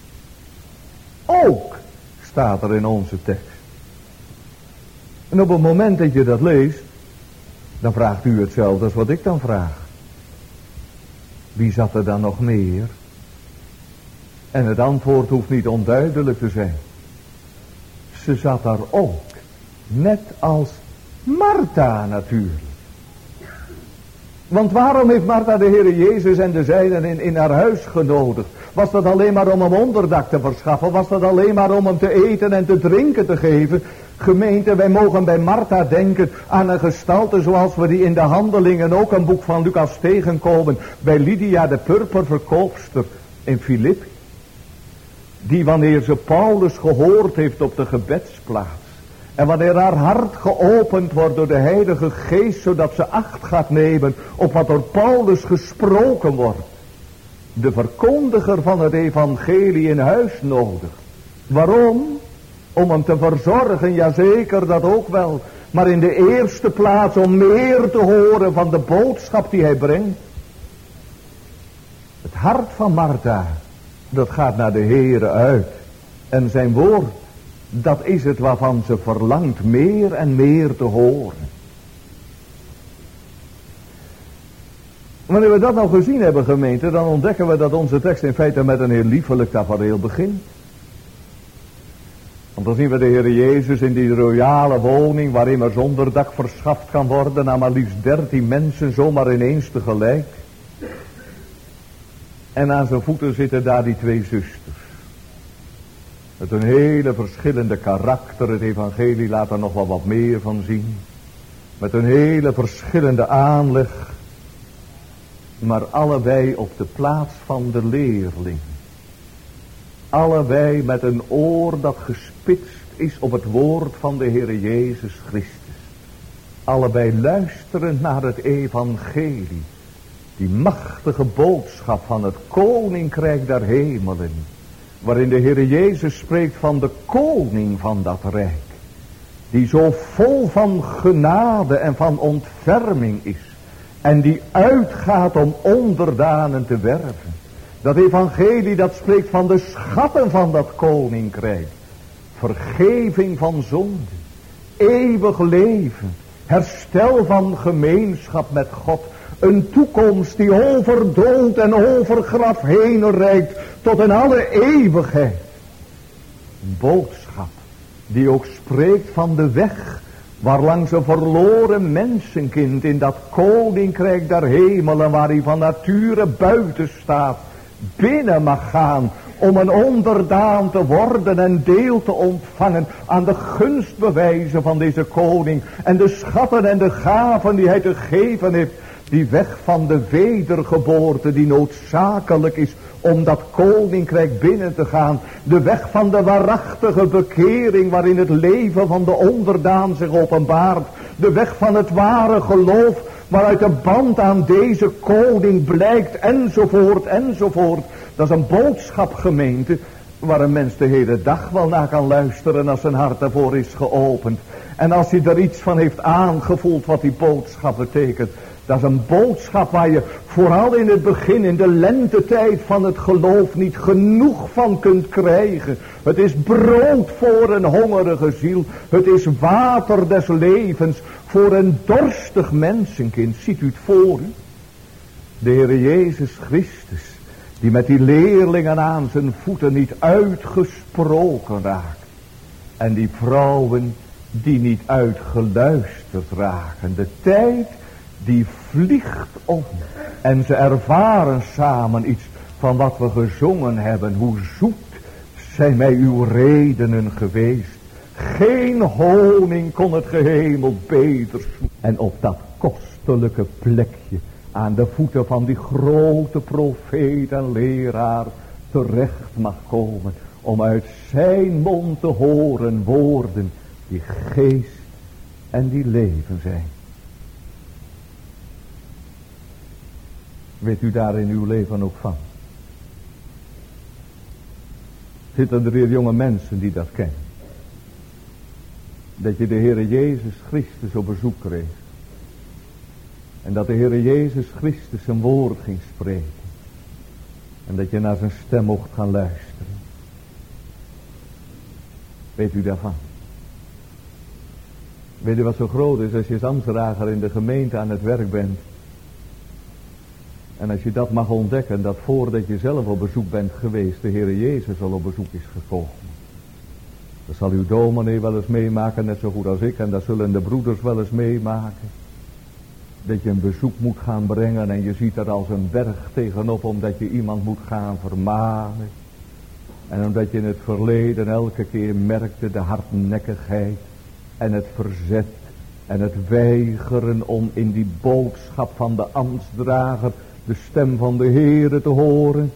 Ook staat er in onze tekst. En op het moment dat je dat leest, dan vraagt u hetzelfde als wat ik dan vraag. Wie zat er dan nog meer? En het antwoord hoeft niet onduidelijk te zijn. Ze zat daar ook. Net als Martha natuurlijk. Want waarom heeft Martha de Heere Jezus en de zijnen in haar huis genodigd? Was dat alleen maar om hem onderdak te verschaffen? Was dat alleen maar om hem te eten en te drinken te geven? Gemeente, wij mogen bij Martha denken aan een gestalte zoals we die in de Handelingen, ook een boek van Lucas, tegenkomen. Bij Lydia, de purperverkoopster in Filippi. Die wanneer ze Paulus gehoord heeft op de gebedsplaats. En wanneer haar hart geopend wordt door de Heilige Geest, zodat ze acht gaat nemen op wat door Paulus gesproken wordt. De verkondiger van het evangelie in huis nodig. Waarom? Om hem te verzorgen, jazeker, dat ook wel. Maar in de eerste plaats om meer te horen van de boodschap die hij brengt. Het hart van Martha, dat gaat naar de Heere uit. En zijn woord, dat is het waarvan ze verlangt meer en meer te horen. Wanneer we dat nou gezien hebben, gemeente, dan ontdekken we dat onze tekst in feite met een heel liefelijk tafereel begint. Want dan zien we de Heer Jezus in die royale woning waarin er zonderdak verschaft kan worden aan maar liefst 13 mensen zomaar ineens tegelijk. En aan zijn voeten zitten daar die 2 zusters. Met een hele verschillende karakter. Het evangelie laat er nog wel wat meer van zien. Met een hele verschillende aanleg. Maar allebei op de plaats van de leerling. Allebei met een oor dat gespitst is op het woord van de Heer Jezus Christus. Allebei luisterend naar het evangelie. Die machtige boodschap van het koninkrijk der hemelen. Waarin de Heer Jezus spreekt van de koning van dat rijk. Die zo vol van genade en van ontferming is. En die uitgaat om onderdanen te werven. Dat evangelie dat spreekt van de schatten van dat koninkrijk. Vergeving van zonde. Eeuwig leven. Herstel van gemeenschap met God. Een toekomst die over dood en over graf heen reikt tot in alle eeuwigheid. Een boodschap die ook spreekt van de weg waarlangs een verloren mensenkind in dat koninkrijk der hemelen waar hij van nature buiten staat, binnen mag gaan om een onderdaan te worden en deel te ontvangen aan de gunstbewijzen van deze koning en de schatten en de gaven die hij te geven heeft. Die weg van de wedergeboorte die noodzakelijk is om dat koninkrijk binnen te gaan. De weg van de waarachtige bekering waarin het leven van de onderdaan zich openbaart. De weg van het ware geloof waaruit de band aan deze koning blijkt enzovoort enzovoort. Dat is een boodschap, gemeente, waar een mens de hele dag wel naar kan luisteren als zijn hart ervoor is geopend. En als hij er iets van heeft aangevoeld wat die boodschap betekent. Dat is een boodschap waar je vooral in het begin, in de lentetijd van het geloof, niet genoeg van kunt krijgen. Het is brood voor een hongerige ziel. Het is water des levens voor een dorstig mensenkind. Ziet u het voor u? De Heer Jezus Christus, die met die leerlingen aan zijn voeten niet uitgesproken raakt. En die vrouwen die niet uitgeluisterd raken. De tijd die vliegt om. En ze ervaren samen iets van wat we gezongen hebben. Hoe zoet zijn mij uw redenen geweest. Geen honing kon het gehemeld beter zoeten. En op dat kostelijke plekje aan de voeten van die grote profeet en leraar terecht mag komen. Om uit zijn mond te horen woorden die geest en die leven zijn. Weet u daar in uw leven ook van? Zitten er hier jonge mensen die dat kennen? Dat je de Heere Jezus Christus op bezoek kreeg. En dat de Heere Jezus Christus zijn woord ging spreken. En dat je naar zijn stem mocht gaan luisteren. Weet u daarvan? Weet u wat zo groot is als je als ambtsdrager in de gemeente aan het werk bent? En als je dat mag ontdekken, dat voordat je zelf op bezoek bent geweest, de Heere Jezus al op bezoek is gekomen. Dat zal uw dominee wel eens meemaken, net zo goed als ik, en dat zullen de broeders wel eens meemaken. Dat je een bezoek moet gaan brengen en je ziet er als een berg tegenop, omdat je iemand moet gaan vermanen. En omdat je in het verleden elke keer merkte de hardnekkigheid en het verzet en het weigeren om in die boodschap van de ambtsdrager de stem van de Heere te horen.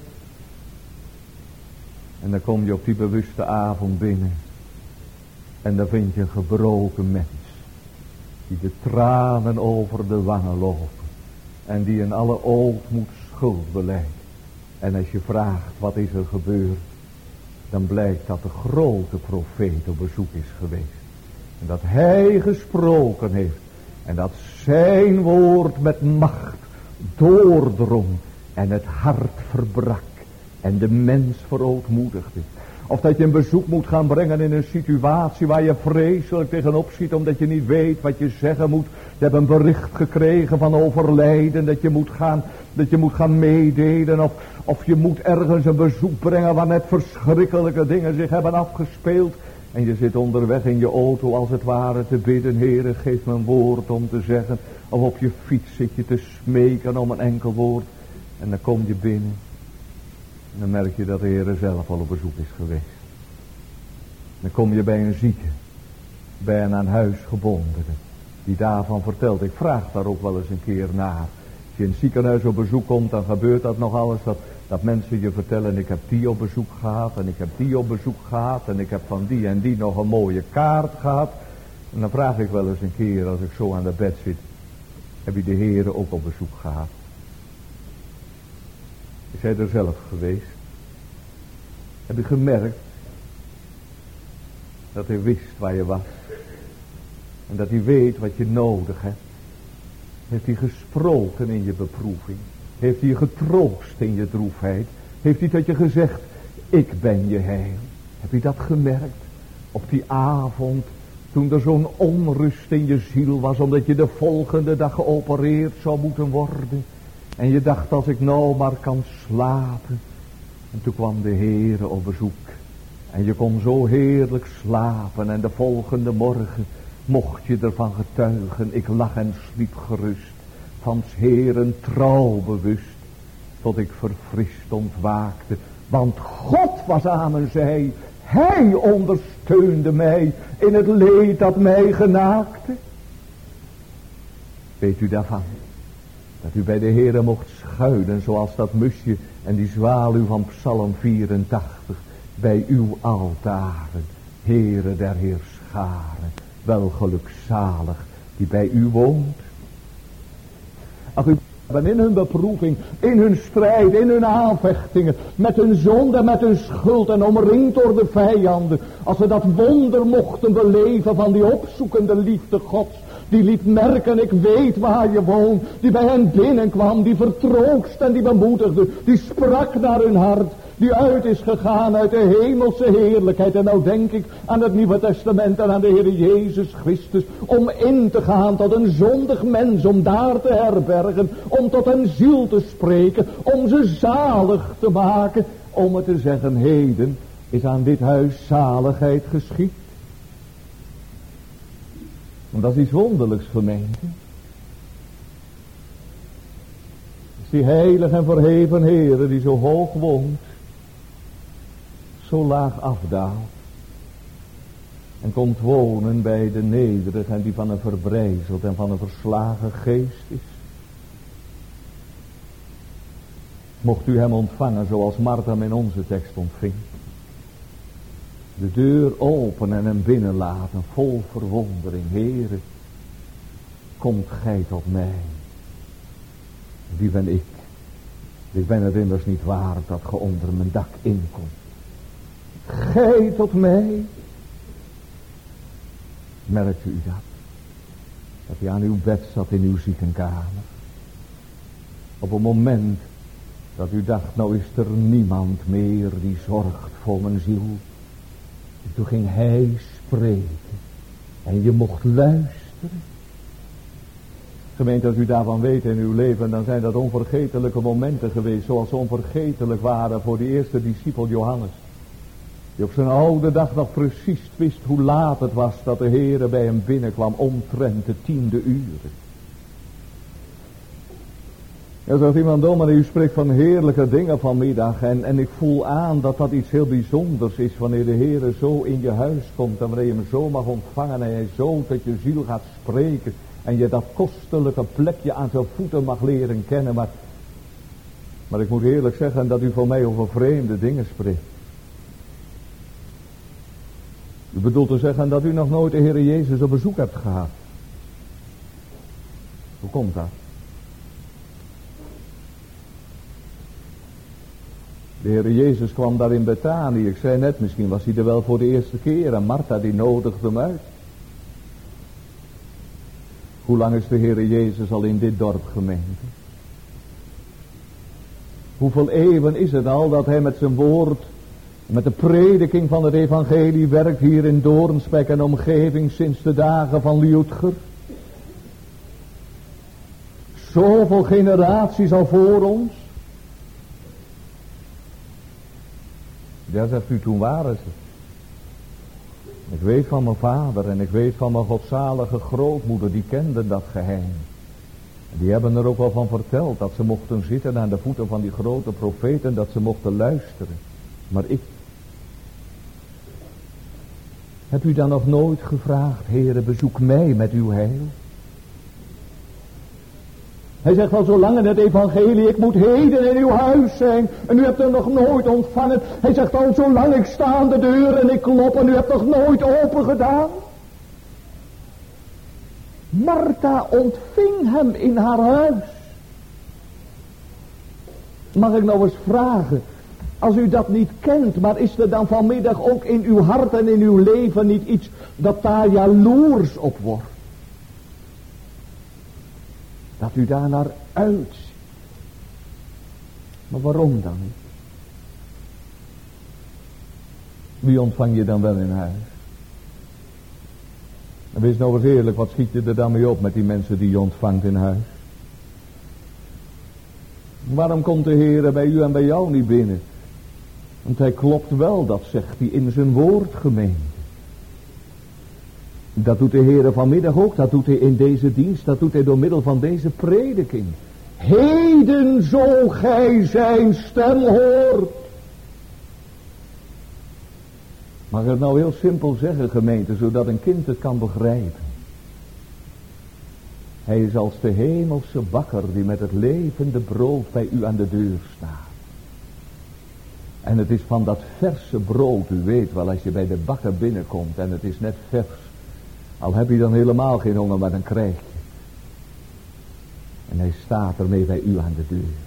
En dan kom je op die bewuste avond binnen. En dan vind je een gebroken mens. Die de tranen over de wangen lopen. En die in alle ootmoed schuld beleidt. En als je vraagt wat is er gebeurd. Dan blijkt dat de grote profeet op bezoek is geweest. En dat hij gesproken heeft. En dat zijn woord met macht doordrong en het hart verbrak en de mens verootmoedigde. Of dat je een bezoek moet gaan brengen in een situatie waar je vreselijk tegenop ziet, omdat je niet weet wat je zeggen moet. Je hebt een bericht gekregen van overlijden, dat je moet gaan meedelen. Of je moet ergens een bezoek brengen waar net verschrikkelijke dingen zich hebben afgespeeld. En je zit onderweg in je auto als het ware te bidden. Heere, geef me een woord om te zeggen. Of op je fiets zit je te smeken om een enkel woord. En dan kom je binnen. En dan merk je dat de Heere zelf al op bezoek is geweest. Dan kom je bij een zieke. Bij een aan huis gebondene. Die daarvan vertelt. Ik vraag daar ook wel eens een keer naar. Als je in het ziekenhuis op bezoek komt, dan gebeurt dat nog alles. Dat mensen je vertellen, ik heb die op bezoek gehad. En ik heb die op bezoek gehad. En ik heb van die en die nog een mooie kaart gehad. En dan vraag ik wel eens een keer als ik zo aan de bed zit. Heb je de Heere ook op bezoek gehad? Is hij er zelf geweest? Heb je gemerkt dat hij wist waar je was? En dat hij weet wat je nodig hebt? Heeft hij gesproken in je beproeving? Heeft hij je getroost in je droefheid? Heeft hij tot je gezegd, ik ben je heil? Heb je dat gemerkt? Op die avond, toen er zo'n onrust in je ziel was, omdat je de volgende dag geopereerd zou moeten worden. En je dacht, als ik nou maar kan slapen. En toen kwam de Heere op bezoek. En je kon zo heerlijk slapen. En de volgende morgen mocht je ervan getuigen. Ik lag en sliep gerust. Van 's Heeren trouw bewust. Tot ik verfrist ontwaakte. Want God was aan mijn zij. Hij ondersteunde mij in het leed dat mij genaakte. Weet u daarvan? Dat u bij de Heere mocht schuilen zoals dat musje en die zwaluw van Psalm 84. Bij uw altaren, Heere der Heerscharen, wel gelukzalig die bij u woont. Ach, u bent in hun beproeving, in hun strijd, in hun aanvechtingen, met hun zonde, met hun schuld en omringd door de vijanden. Als ze dat wonder mochten beleven van die opzoekende liefde Gods. Die liet merken, ik weet waar je woont. Die bij hen binnenkwam, die vertroost en die bemoedigde. Die sprak naar hun hart. Die uit is gegaan uit de hemelse heerlijkheid. En nou denk ik aan het Nieuwe Testament en aan de Heer Jezus Christus. Om in te gaan tot een zondig mens. Om daar te herbergen. Om tot een ziel te spreken. Om ze zalig te maken. Om het te zeggen, heden is aan dit huis zaligheid geschied. Want dat is iets wonderlijks, gemeente. Is die heilig en verheven Heere die zo hoog woont, zo laag afdaalt en komt wonen bij de nederige en die van een verbrijzeld en van een verslagen geest is. Mocht u hem ontvangen zoals Martha in onze tekst ontving. De deur openen en hem binnenlaten, vol verwondering. Heere, komt gij tot mij. Wie ben ik? Ik ben het immers niet waard dat ge onder mijn dak inkomt. Gij tot mij. Merkt u dat? Dat hij aan uw bed zat in uw ziekenkamer. Op een moment dat u dacht, nou is er niemand meer die zorgt voor mijn ziel. En toen ging hij spreken. En je mocht luisteren. Gemeente, als u daarvan weet in uw leven, dan zijn dat onvergetelijke momenten geweest. Zoals ze onvergetelijk waren voor de eerste discipel Johannes. Die op zijn oude dag nog precies wist hoe laat het was dat de Heere bij hem binnenkwam. Omtrent de 10e uur. Ja, zegt iemand, dominee, u spreekt van heerlijke dingen vanmiddag. En ik voel aan dat dat iets heel bijzonders is wanneer de Heere zo in je huis komt. En wanneer je hem zo mag ontvangen en hij zo tot je ziel gaat spreken. En je dat kostelijke plekje aan zijn voeten mag leren kennen. Maar ik moet eerlijk zeggen dat u voor mij over vreemde dingen spreekt. U bedoelt te zeggen dat u nog nooit de Heere Jezus op bezoek hebt gehad. Hoe komt dat? De Heere Jezus kwam daar in Bethanië. Ik zei net, misschien was hij er wel voor de eerste keer. En Martha die nodigde hem uit. Hoe lang is de Heere Jezus al in dit dorp, gemeente? Hoeveel eeuwen is het al dat hij met zijn woord, met de prediking van het evangelie werkt hier in Doornspek en omgeving sinds de dagen van Liudger? Zoveel generaties al voor ons. Ja, zegt u, toen waren ze. Ik weet van mijn vader en ik weet van mijn godzalige grootmoeder, die kenden dat geheim. Die hebben er ook wel van verteld dat ze mochten zitten aan de voeten van die grote profeten, dat ze mochten luisteren. Maar ik... Heb u dan nog nooit gevraagd, Heere, bezoek mij met uw heil? Hij zegt al zo lang in het evangelie, ik moet heden in uw huis zijn. En u hebt hem nog nooit ontvangen. Hij zegt al zo lang, ik sta aan de deur en ik klop en u hebt nog nooit open gedaan. Martha ontving hem in haar huis. Mag ik nou eens vragen, als u dat niet kent, maar is er dan vanmiddag ook in uw hart en in uw leven niet iets dat daar jaloers op wordt? Dat u daar naar uitziet. Maar waarom dan niet? Wie ontvang je dan wel in huis? En wees nou eens eerlijk, wat schiet je er dan mee op met die mensen die je ontvangt in huis? Waarom komt de Heer bij u en bij jou niet binnen? Want hij klopt wel, dat zegt hij in zijn woord, gemeente. Dat doet de Heer vanmiddag ook, dat doet hij in deze dienst, dat doet hij door middel van deze prediking. Heden zo gij zijn stem hoort. Mag ik het nou heel simpel zeggen, gemeente, zodat een kind het kan begrijpen. Hij is als de hemelse bakker die met het levende brood bij u aan de deur staat. En het is van dat verse brood, u weet wel, als je bij de bakker binnenkomt en het is net vers. Al heb je dan helemaal geen honger, maar dan krijg je. En hij staat ermee bij u aan de deur.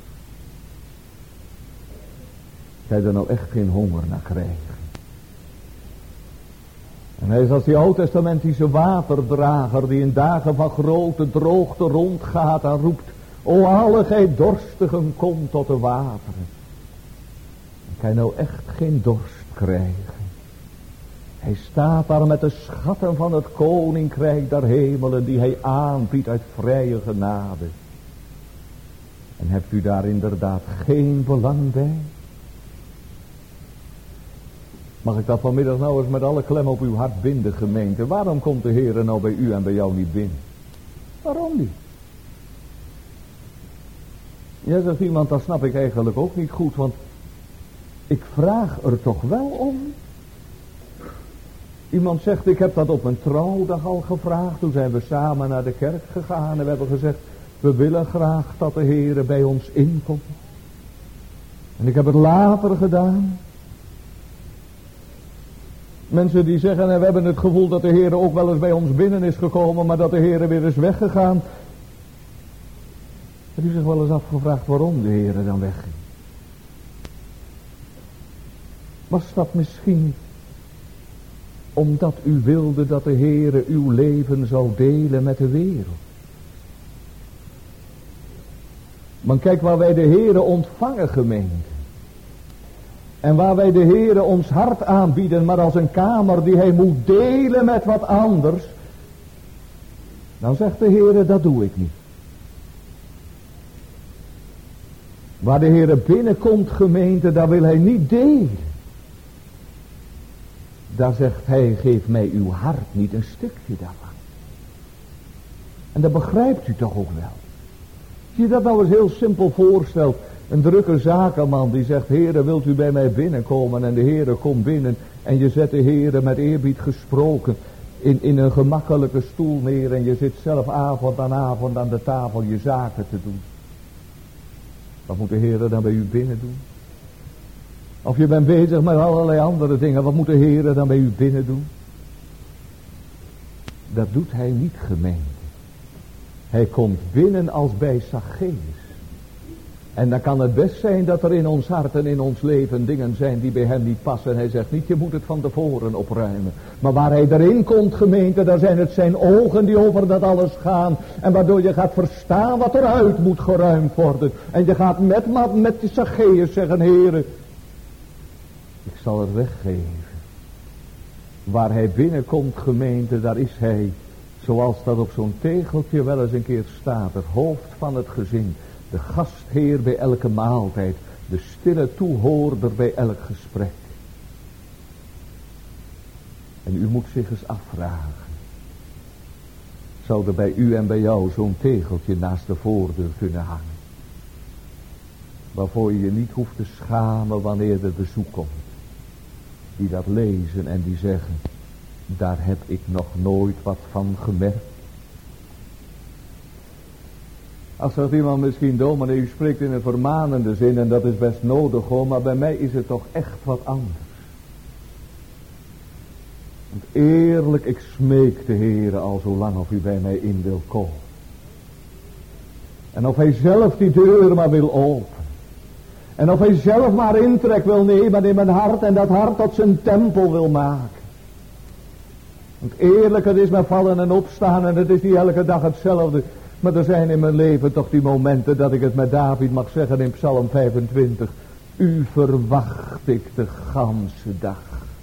Kan je er nou echt geen honger naar krijgen? En hij is als die oud-testamentische waterdrager die in dagen van grote droogte rondgaat en roept: O alle gij dorstigen, kom tot de wateren. Dan kan je nou echt geen dorst krijgen. Hij staat daar met de schatten van het koninkrijk der hemelen die hij aanbiedt uit vrije genade. En hebt u daar inderdaad geen belang bij? Mag ik dat vanmiddag nou eens met alle klem op uw hart binden, gemeente? Waarom komt de Heer nou bij u en bij jou niet binnen? Waarom niet? Ja, zegt iemand, dat snap ik eigenlijk ook niet goed, want ik vraag er toch wel om. Iemand zegt, ik heb dat op mijn trouwdag al gevraagd. Toen zijn we samen naar de kerk gegaan en we hebben gezegd, we willen graag dat de Heer bij ons inkomt. En ik heb het later gedaan. Mensen die zeggen, en we hebben het gevoel dat de Heer ook wel eens bij ons binnen is gekomen, maar dat de Heer weer is weggegaan. Heb u zich wel eens afgevraagd waarom de Heer dan wegging? Was dat misschien omdat u wilde dat de Heer uw leven zou delen met de wereld? Maar kijk, waar wij de Heer ontvangen, gemeente. En waar wij de Heer ons hart aanbieden, maar als een kamer die hij moet delen met wat anders. Dan zegt de Heer, dat doe ik niet. Waar de Heer binnenkomt, gemeente, daar wil hij niet delen. Daar zegt hij, geef mij uw hart, niet een stukje daarvan. En dat begrijpt u toch ook wel. Als je dat nou eens heel simpel voorstelt. Een drukke zakenman die zegt, Heere, wilt u bij mij binnenkomen? En de Heere komt binnen en je zet de Heere met eerbied gesproken in een gemakkelijke stoel neer. En je zit zelf avond aan avond aan de tafel je zaken te doen. Wat moet de Heere dan bij u binnen doen? Of je bent bezig met allerlei andere dingen. Wat moet de Heer dan bij u binnen doen? Dat doet hij niet, gemeente. Hij komt binnen als bij Zacchaeus. En dan kan het best zijn dat er in ons hart en in ons leven dingen zijn die bij hem niet passen. En hij zegt niet, je moet het van tevoren opruimen. Maar waar hij erin komt, gemeente, daar zijn het zijn ogen die over dat alles gaan. En waardoor je gaat verstaan wat eruit moet geruimd worden. En je gaat met de Zacchaeus zeggen, Heere, ik zal het weggeven. Waar hij binnenkomt, gemeente, daar is hij, zoals dat op zo'n tegeltje wel eens een keer staat, het hoofd van het gezin. De gastheer bij elke maaltijd. De stille toehoorder bij elk gesprek. En u moet zich eens afvragen. Zou er bij u en bij jou zo'n tegeltje naast de voordeur kunnen hangen? Waarvoor je je niet hoeft te schamen wanneer er bezoek komt. Die dat lezen en die zeggen, daar heb ik nog nooit wat van gemerkt. Als zegt iemand misschien, dominee, u spreekt in een vermanende zin en dat is best nodig hoor, maar bij mij is het toch echt wat anders. Want eerlijk, ik smeek de Heere al zo lang of u bij mij in wil komen. En of hij zelf die deur maar wil openen. En of hij zelf maar intrek wil nemen in mijn hart en dat hart tot zijn tempel wil maken. Want eerlijk, het is met vallen en opstaan en het is niet elke dag hetzelfde. Maar er zijn in mijn leven toch die momenten dat ik het met David mag zeggen in Psalm 25. U verwacht ik de ganse dag.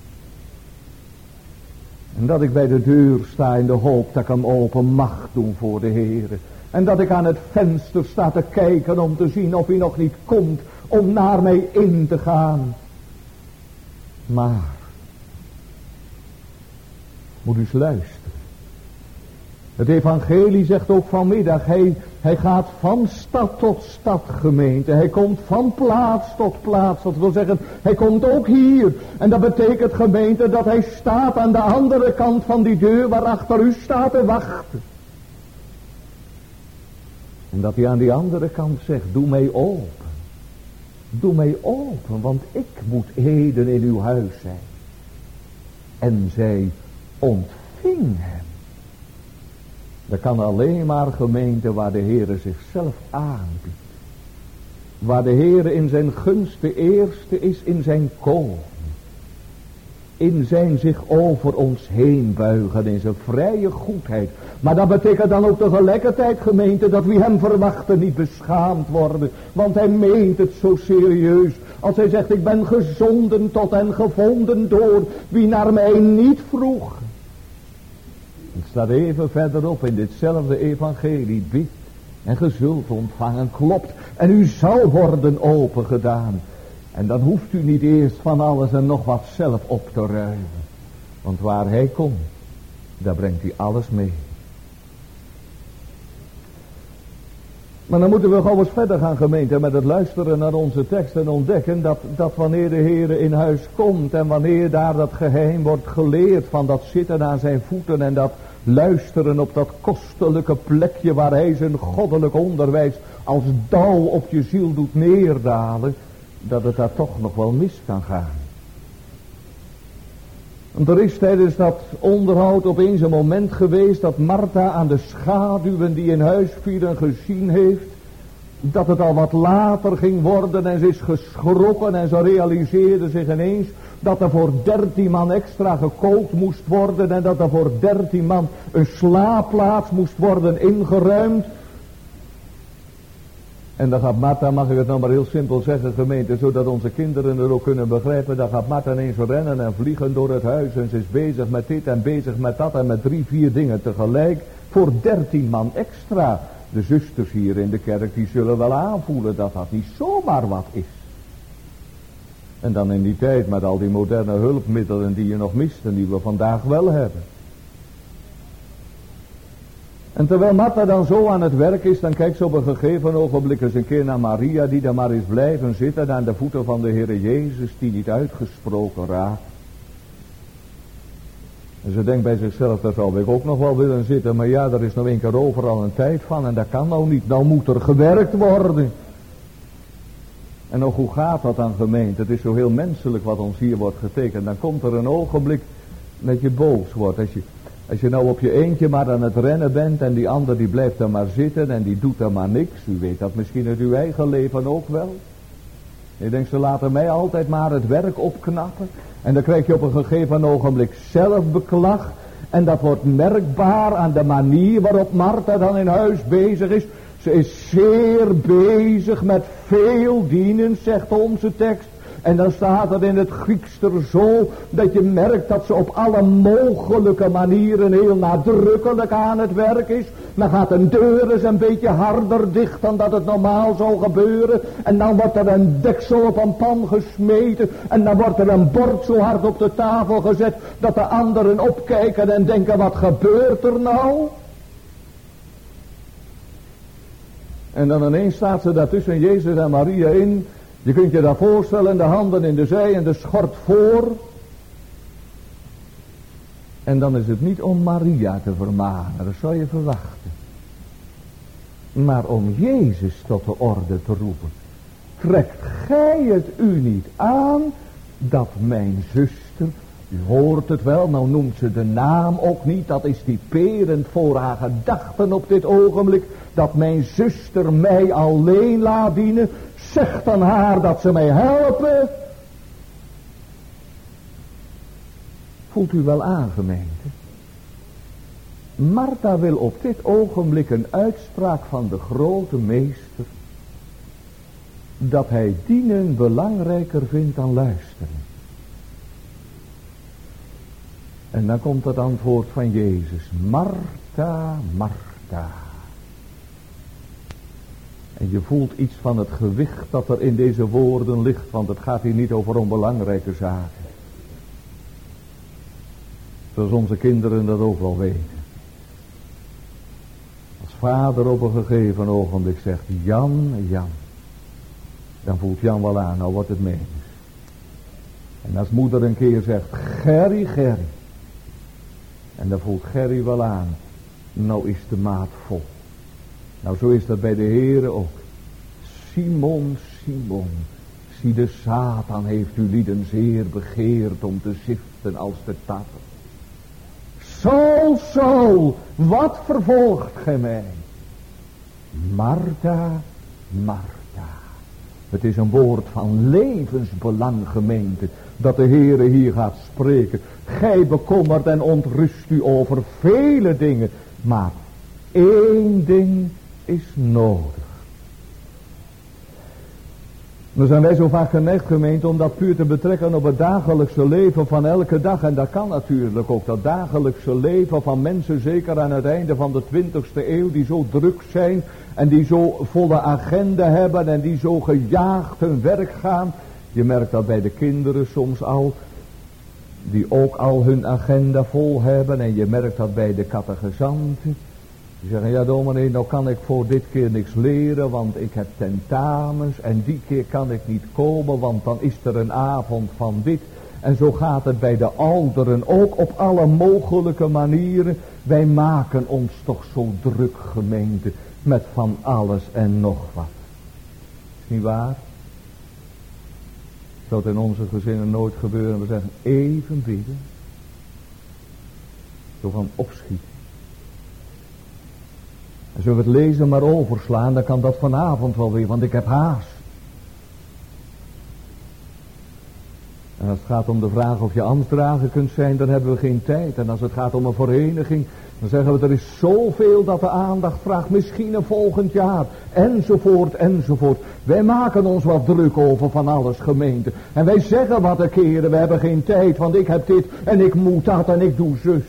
En dat ik bij de deur sta in de hoop dat ik hem open mag doen voor de Heere. En dat ik aan het venster sta te kijken om te zien of hij nog niet komt om naar mij in te gaan. Maar, moet u eens luisteren. Het evangelie zegt ook vanmiddag, hij gaat van stad tot stad, gemeente. Hij komt van plaats tot plaats. Dat wil zeggen, hij komt ook hier. En dat betekent, gemeente, dat hij staat aan de andere kant van die deur waarachter u staat te wachten. En dat hij aan die andere kant zegt, doe mij open. Doe mij open, want ik moet heden in uw huis zijn. En zij ontving hem. Dat kan alleen maar, gemeente, waar de Heere zichzelf aanbiedt. Waar de Heere in zijn gunst de eerste is in zijn komen. In zijn zich over ons heen buigen, in zijn vrije goedheid. Maar dat betekent dan ook tegelijkertijd, gemeente, dat wie hem verwachten niet beschaamd worden. Want hij meent het zo serieus. Als hij zegt, ik ben gezonden tot en gevonden door wie naar mij niet vroeg. Het staat even verderop in ditzelfde evangelie. Bid en ge zult ontvangen, klopt. En u zal worden opengedaan. En dan hoeft u niet eerst van alles en nog wat zelf op te ruimen. Want waar hij komt, daar brengt hij alles mee. Maar dan moeten we gewoon eens verder gaan, gemeente, met het luisteren naar onze tekst en ontdekken dat wanneer de Heere in huis komt en wanneer daar dat geheim wordt geleerd van dat zitten aan zijn voeten en dat luisteren op dat kostelijke plekje waar hij zijn goddelijk onderwijs als dauw op je ziel doet neerdalen, dat het daar toch nog wel mis kan gaan. Want er is tijdens dat onderhoud opeens een moment geweest dat Martha aan de schaduwen die in huis vielen gezien heeft, dat het al wat later ging worden en ze is geschrokken en ze realiseerde zich ineens dat er voor 13 man extra gekookt moest worden en dat er voor 13 man een slaapplaats moest worden ingeruimd. En dan gaat Martha, mag ik het nou maar heel simpel zeggen, gemeente, zodat onze kinderen er ook kunnen begrijpen, dan gaat Martha ineens rennen en vliegen door het huis en ze is bezig met dit en bezig met dat en met 3, 4 dingen tegelijk voor 13 man extra. De zusters hier in de kerk, die zullen wel aanvoelen dat dat niet zomaar wat is. En dan in die tijd met al die moderne hulpmiddelen die je nog mist en die we vandaag wel hebben. En terwijl Martha dan zo aan het werk is, dan kijkt ze op een gegeven ogenblik eens een keer naar Maria, die dan maar is blijven zitten aan de voeten van de Heere Jezus, die niet uitgesproken raakt. En ze denkt bij zichzelf, daar zou ik ook nog wel willen zitten, maar ja, er is nog een keer overal een tijd van en dat kan nou niet, nou moet er gewerkt worden. En ook hoe gaat dat dan, gemeente? Het is zo heel menselijk wat ons hier wordt getekend. Dan komt er een ogenblik dat je boos wordt. Als je nou op je eentje maar aan het rennen bent en die ander die blijft dan maar zitten en die doet dan maar niks. U weet dat misschien uit uw eigen leven ook wel. Je denkt, ze laten mij altijd maar het werk opknappen. En dan krijg je op een gegeven ogenblik zelfbeklag. En dat wordt merkbaar aan de manier waarop Martha dan in huis bezig is. Ze is zeer bezig met veel dienen, zegt onze tekst. En dan staat het in het Grieks er zo, dat je merkt dat ze op alle mogelijke manieren heel nadrukkelijk aan het werk is. Dan gaat een deur eens een beetje harder dicht dan dat het normaal zou gebeuren. En dan wordt er een deksel op een pan gesmeten. En dan wordt er een bord zo hard op de tafel gezet, dat de anderen opkijken en denken, wat gebeurt er nou? En dan ineens staat ze daar tussen Jezus en Maria in. Je kunt je dat voorstellen, de handen in de zij en de schort voor. En dan is het niet om Maria te vermanen, dat zou je verwachten. Maar om Jezus tot de orde te roepen. Trekt gij het u niet aan dat mijn zuster, u hoort het wel, nou noemt ze de naam ook niet, dat is typerend voor haar gedachten op dit ogenblik, dat mijn zuster mij alleen laat dienen. Zeg dan haar dat ze mij helpen. Voelt u wel aan, gemeente? Martha wil op dit ogenblik een uitspraak van de grote meester, dat hij dienen belangrijker vindt dan luisteren. En dan komt het antwoord van Jezus. Martha, Martha. En je voelt iets van het gewicht dat er in deze woorden ligt. Want het gaat hier niet over onbelangrijke zaken. Zoals onze kinderen dat ook wel weten. Als vader op een gegeven ogenblik zegt, Jan, Jan. Dan voelt Jan wel aan, nou wordt het menens. En als moeder een keer zegt, Gerry, Gerry. En dan voelt Gerry wel aan, nou is de maat vol. Nou, zo is dat bij de Heere ook. Simon, Simon, zie de Satan heeft u lieden zeer begeerd om te ziften als de tappen. Saul, Saul, wat vervolgt gij mij? Martha, Martha. Het is een woord van levensbelang, gemeente, dat de Heere hier gaat spreken. Gij bekommert en ontrust u over vele dingen, maar één ding is nodig. Dan zijn wij zo vaak geneigd, gemeente, om dat puur te betrekken op het dagelijkse leven van elke dag. En dat kan natuurlijk ook, dat dagelijkse leven van mensen, zeker aan het einde van de 20e eeuw, die zo druk zijn en die zo volle agenda hebben en die zo gejaagd hun werk gaan. Je merkt dat bij de kinderen soms al, die ook al hun agenda vol hebben, en je merkt dat bij de catechizanten. Die zeggen, ja dominee, nou kan ik voor dit keer niks leren, want ik heb tentamens en die keer kan ik niet komen, want dan is er een avond van dit. En zo gaat het bij de ouderen ook op alle mogelijke manieren. Wij maken ons toch zo druk, gemeente, met van alles en nog wat. Is niet waar? Zou het in onze gezinnen nooit gebeuren, we zeggen even bidden. Zo van opschieten. En zullen we het lezen maar overslaan, dan kan dat vanavond wel weer, want ik heb haast. En als het gaat om de vraag of je ambtsdrager kunt zijn, dan hebben we geen tijd. En als het gaat om een vereniging, dan zeggen we er is zoveel dat de aandacht vraagt, misschien een volgend jaar, enzovoort, enzovoort. Wij maken ons wat druk over van alles, gemeente. En wij zeggen wat de keren, we hebben geen tijd, want ik heb dit en ik moet dat en ik doe zus.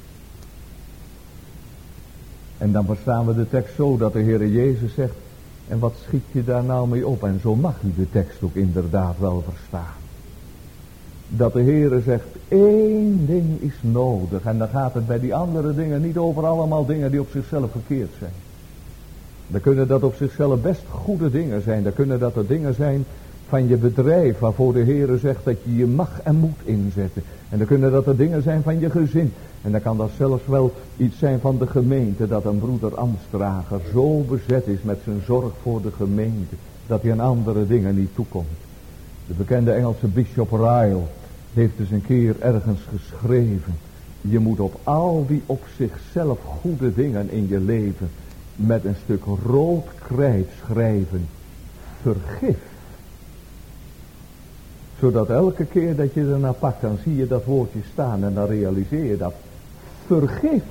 En dan verstaan we de tekst zo dat de Heere Jezus zegt, en wat schiet je daar nou mee op? En zo mag u de tekst ook inderdaad wel verstaan. Dat de Heere zegt, één ding is nodig. En dan gaat het bij die andere dingen niet over allemaal dingen die op zichzelf verkeerd zijn. Dan kunnen dat op zichzelf best goede dingen zijn. Dan kunnen dat er dingen zijn van je bedrijf, waarvoor de Heere zegt dat je je mag en moet inzetten. En dan kunnen dat er dingen zijn van je gezin. En dan kan dat zelfs wel iets zijn van de gemeente, dat een broeder ambtsdrager zo bezet is met zijn zorg voor de gemeente, dat hij aan andere dingen niet toekomt. De bekende Engelse Bishop Ryle heeft eens een keer ergens geschreven Je moet op al die op zichzelf goede dingen in je leven met een stuk rood krijt schrijven. Vergif. Zodat elke keer dat je er naar pakt, dan zie je dat woordje staan en dan realiseer je dat. Vergif.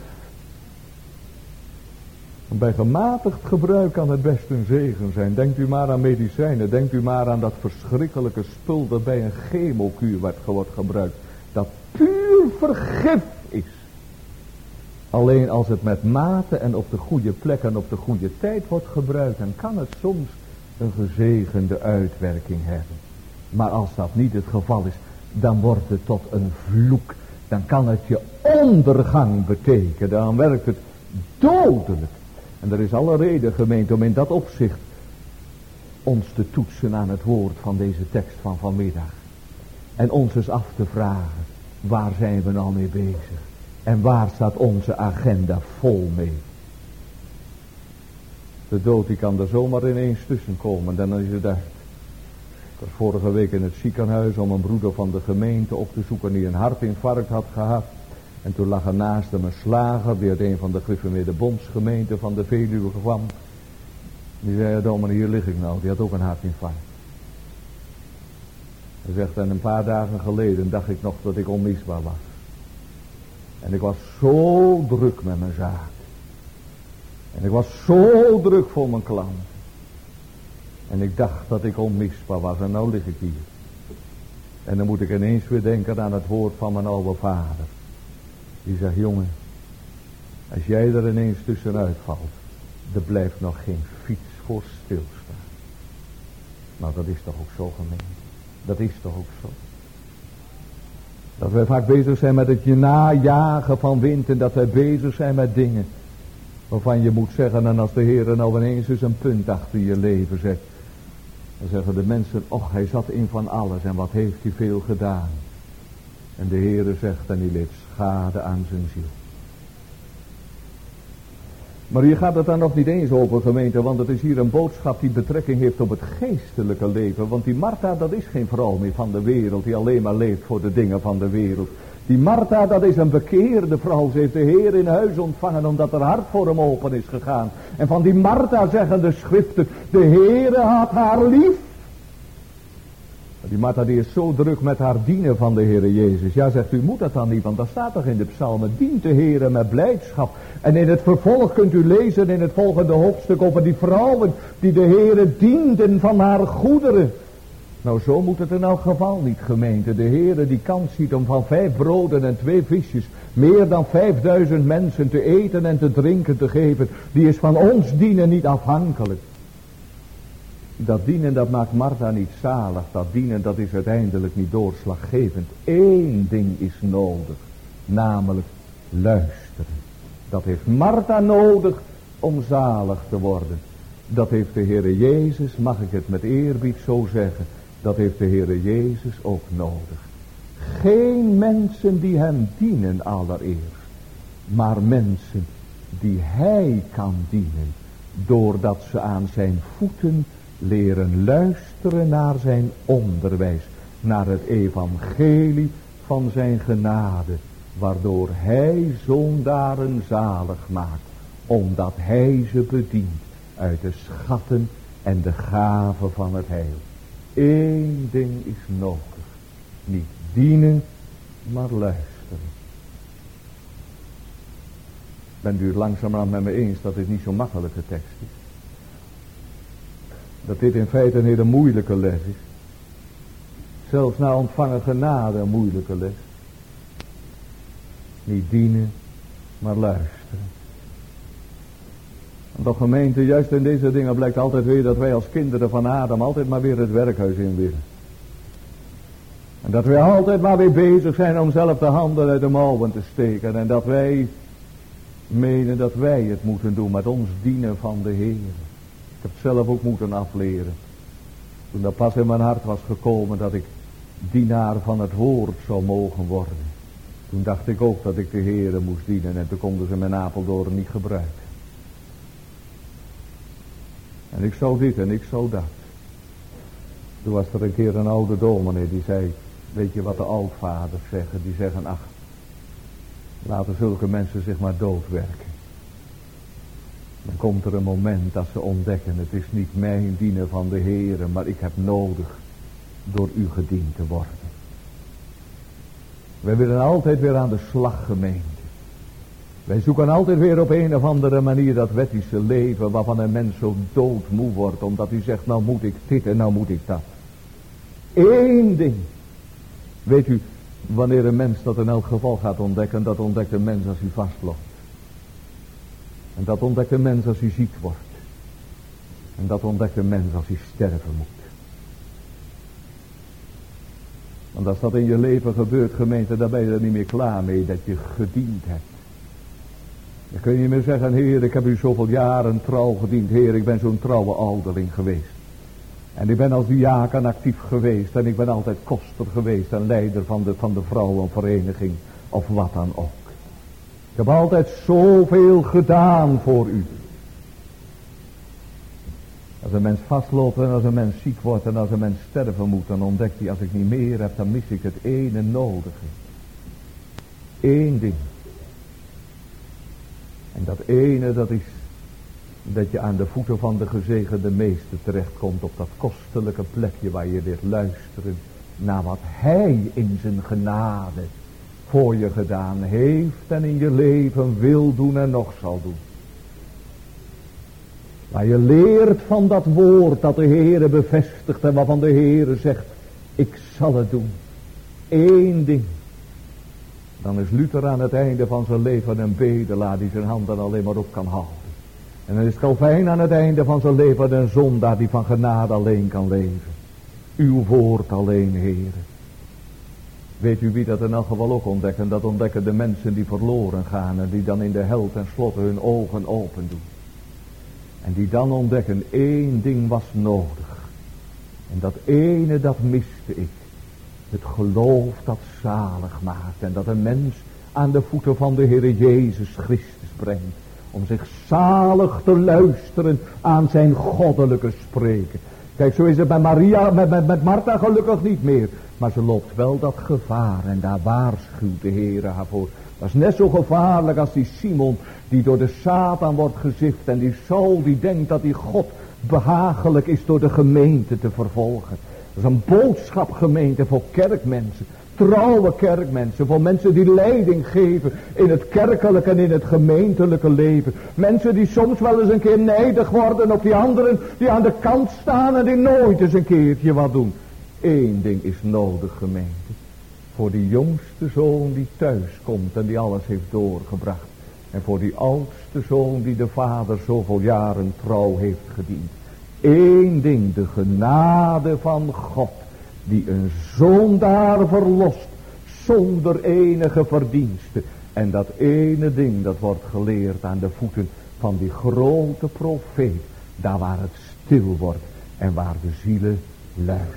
Bij gematigd gebruik kan het best een zegen zijn. Denkt u maar aan medicijnen. Denkt u maar aan dat verschrikkelijke spul dat bij een chemokuur wordt gebruikt. Dat puur vergif is. Alleen als het met mate en op de goede plek en op de goede tijd wordt gebruikt, dan kan het soms een gezegende uitwerking hebben. Maar als dat niet het geval is, dan wordt het tot een vloek. Dan kan het je ondergang betekenen. Dan werkt het dodelijk. En er is alle reden, gemeente, om in dat opzicht ons te toetsen aan het woord van deze tekst van vanmiddag. En ons eens af te vragen, waar zijn we nou mee bezig? En waar staat onze agenda vol mee? De dood die kan er zomaar ineens tussen komen, dan is het uit. Ik was vorige week in het ziekenhuis om een broeder van de gemeente op te zoeken die een hartinfarct had gehad. En toen lag er naast hem een slager die uit een van de gereformeerde bondsgemeenten van de Veluwe kwam. Die zei, ja, dominee, hier lig ik nou. Die had ook een hartinfarct. Hij zegt, en een paar dagen geleden dacht ik nog dat ik onmisbaar was. En ik was zo druk met mijn zaak. En ik was zo druk voor mijn klant. En ik dacht dat ik onmisbaar was. En nou lig ik hier. En dan moet ik ineens weer denken aan het woord van mijn oude vader. Die zegt, jongen, als jij er ineens tussenuit valt, er blijft nog geen fiets voor stilstaan. Nou, dat is toch ook zo, gemeen. Dat is toch ook zo. Dat wij vaak bezig zijn met het najagen van wind en dat wij bezig zijn met dingen waarvan je moet zeggen, en als de Heer nou ineens eens een punt achter je leven zet, dan zeggen de mensen, och, hij zat in van alles en wat heeft hij veel gedaan. En de Heere zegt, en die leed schade aan zijn ziel. Maar hier gaat het dan nog niet eens over, gemeente, want het is hier een boodschap die betrekking heeft op het geestelijke leven. Want die Martha, dat is geen vrouw meer van de wereld, die alleen maar leeft voor de dingen van de wereld. Die Martha, dat is een bekeerde vrouw. Ze heeft de Heer in huis ontvangen omdat haar hart voor hem open is gegaan. En van die Martha zeggen de schriften, de Heere had haar lief. Die Martha die is zo druk met haar dienen van de Heere Jezus. Ja, zegt u, moet dat dan niet? Want dat staat toch in de psalmen. Dient de Heere met blijdschap. En in het vervolg kunt u lezen in het volgende hoofdstuk over die vrouwen die de Heere dienden van haar goederen. Nou, zo moet het in elk geval niet, gemeente. De Heere die kans ziet om van 5 broden en 2 visjes meer dan 5000 mensen te eten en te drinken te geven. Die is van ons dienen niet afhankelijk. Dat dienen, dat maakt Martha niet zalig. Dat dienen, dat is uiteindelijk niet doorslaggevend. Eén ding is nodig. Namelijk luisteren. Dat heeft Martha nodig om zalig te worden. Dat heeft de Heere Jezus, mag ik het met eerbied zo zeggen. Dat heeft de Heere Jezus ook nodig. Geen mensen die hem dienen allereerst. Maar mensen die hij kan dienen. Doordat ze aan zijn voeten leren luisteren naar zijn onderwijs. Naar het evangelie van zijn genade. Waardoor hij zondaren zalig maakt. Omdat hij ze bedient uit de schatten en de gaven van het heil. Eén ding is nodig. Niet dienen, maar luisteren. Bent u het langzamerhand met me eens dat dit niet zo'n makkelijke tekst is? Dat dit in feite een hele moeilijke les is. Zelfs na ontvangen genade een moeilijke les. Niet dienen, maar luisteren. En toch gemeente, juist in deze dingen blijkt altijd weer dat wij als kinderen van Adam altijd maar weer het werkhuis in willen. En dat wij altijd maar weer bezig zijn om zelf de handen uit de mouwen te steken. En dat wij menen dat wij het moeten doen met ons dienen van de Heer. Ik heb het zelf ook moeten afleren. Toen dat pas in mijn hart was gekomen dat ik dienaar van het woord zou mogen worden. Toen dacht ik ook dat ik de Heere moest dienen en toen konden ze mijn Apeldoorn niet gebruiken. En ik zou dit en ik zou dat. Toen was er een keer een oude dominee die zei, weet je wat de oudvaders zeggen? Die zeggen, ach, Laten zulke mensen zich maar doodwerken. Dan komt er een moment dat ze ontdekken, het is niet mijn dienen van de Heere, maar ik heb nodig door u gediend te worden. Wij willen altijd weer aan de slag, gemeente. Wij zoeken altijd weer op een of andere manier dat wettische leven waarvan een mens zo doodmoe wordt, omdat hij zegt, nou moet ik dit en nou moet ik dat. Eén ding. Weet u, wanneer een mens dat in elk geval gaat ontdekken, dat ontdekt een mens als hij vastloopt. En dat ontdekt een mens als hij ziek wordt. En dat ontdekt een mens als hij sterven moet. Want als dat in je leven gebeurt, gemeente, dan ben je er niet meer klaar mee dat je gediend hebt. Dan kun je niet meer zeggen, Heer, ik heb u zoveel jaren trouw gediend. Heer, ik ben zo'n trouwe ouderling geweest. En ik ben als diaken actief geweest. En ik ben altijd koster geweest en leider van de vrouwenvereniging. Of wat dan ook. Ik heb altijd zoveel gedaan voor u. Als een mens vastloopt en als een mens ziek wordt en als een mens sterven moet, dan ontdekt hij, als ik niet meer heb, dan mis ik het ene nodige. Eén ding. En dat ene, dat is dat je aan de voeten van de gezegende meester terechtkomt op dat kostelijke plekje waar je leert luisteren naar wat hij in zijn genade voor je gedaan heeft en in je leven wil doen en nog zal doen. Waar je leert van dat woord dat de Heere bevestigt en waarvan de Heere zegt, ik zal het doen. Eén ding. Dan is Luther aan het einde van zijn leven een bedelaar die zijn handen alleen maar op kan houden. En dan is Calvijn aan het einde van zijn leven een zondaar die van genade alleen kan leven. Uw woord alleen, Heere. Weet u wie dat in elk geval ook ontdekken? Dat ontdekken de mensen die verloren gaan en die dan in de hel tenslotte hun ogen open doen. En die dan ontdekken, één ding was nodig. En dat ene, dat miste ik. Het geloof dat zalig maakt. En dat een mens aan de voeten van de Heere Jezus Christus brengt. Om zich zalig te luisteren aan zijn goddelijke spreken. Kijk, zo is het met Maria, met Martha gelukkig niet meer. Maar ze loopt wel dat gevaar en daar waarschuwt de Heere haar voor. Dat is net zo gevaarlijk als die Simon die door de Satan wordt gezift. En die Saul die denkt dat die God behagelijk is door de gemeente te vervolgen. Dat is een boodschap, gemeente, voor kerkmensen. Trouwe kerkmensen, voor mensen die leiding geven in het kerkelijke en in het gemeentelijke leven. Mensen die soms wel eens een keer nijdig worden op die anderen die aan de kant staan en die nooit eens een keertje wat doen. Eén ding is nodig, gemeente. Voor die jongste zoon die thuis komt en die alles heeft doorgebracht. En voor die oudste zoon die de vader zoveel jaren trouw heeft gediend. Eén ding, de genade van God. Die een zondaar verlost zonder enige verdienste. En dat ene ding dat wordt geleerd aan de voeten van die grote profeet. Daar waar het stil wordt en waar de zielen luisteren.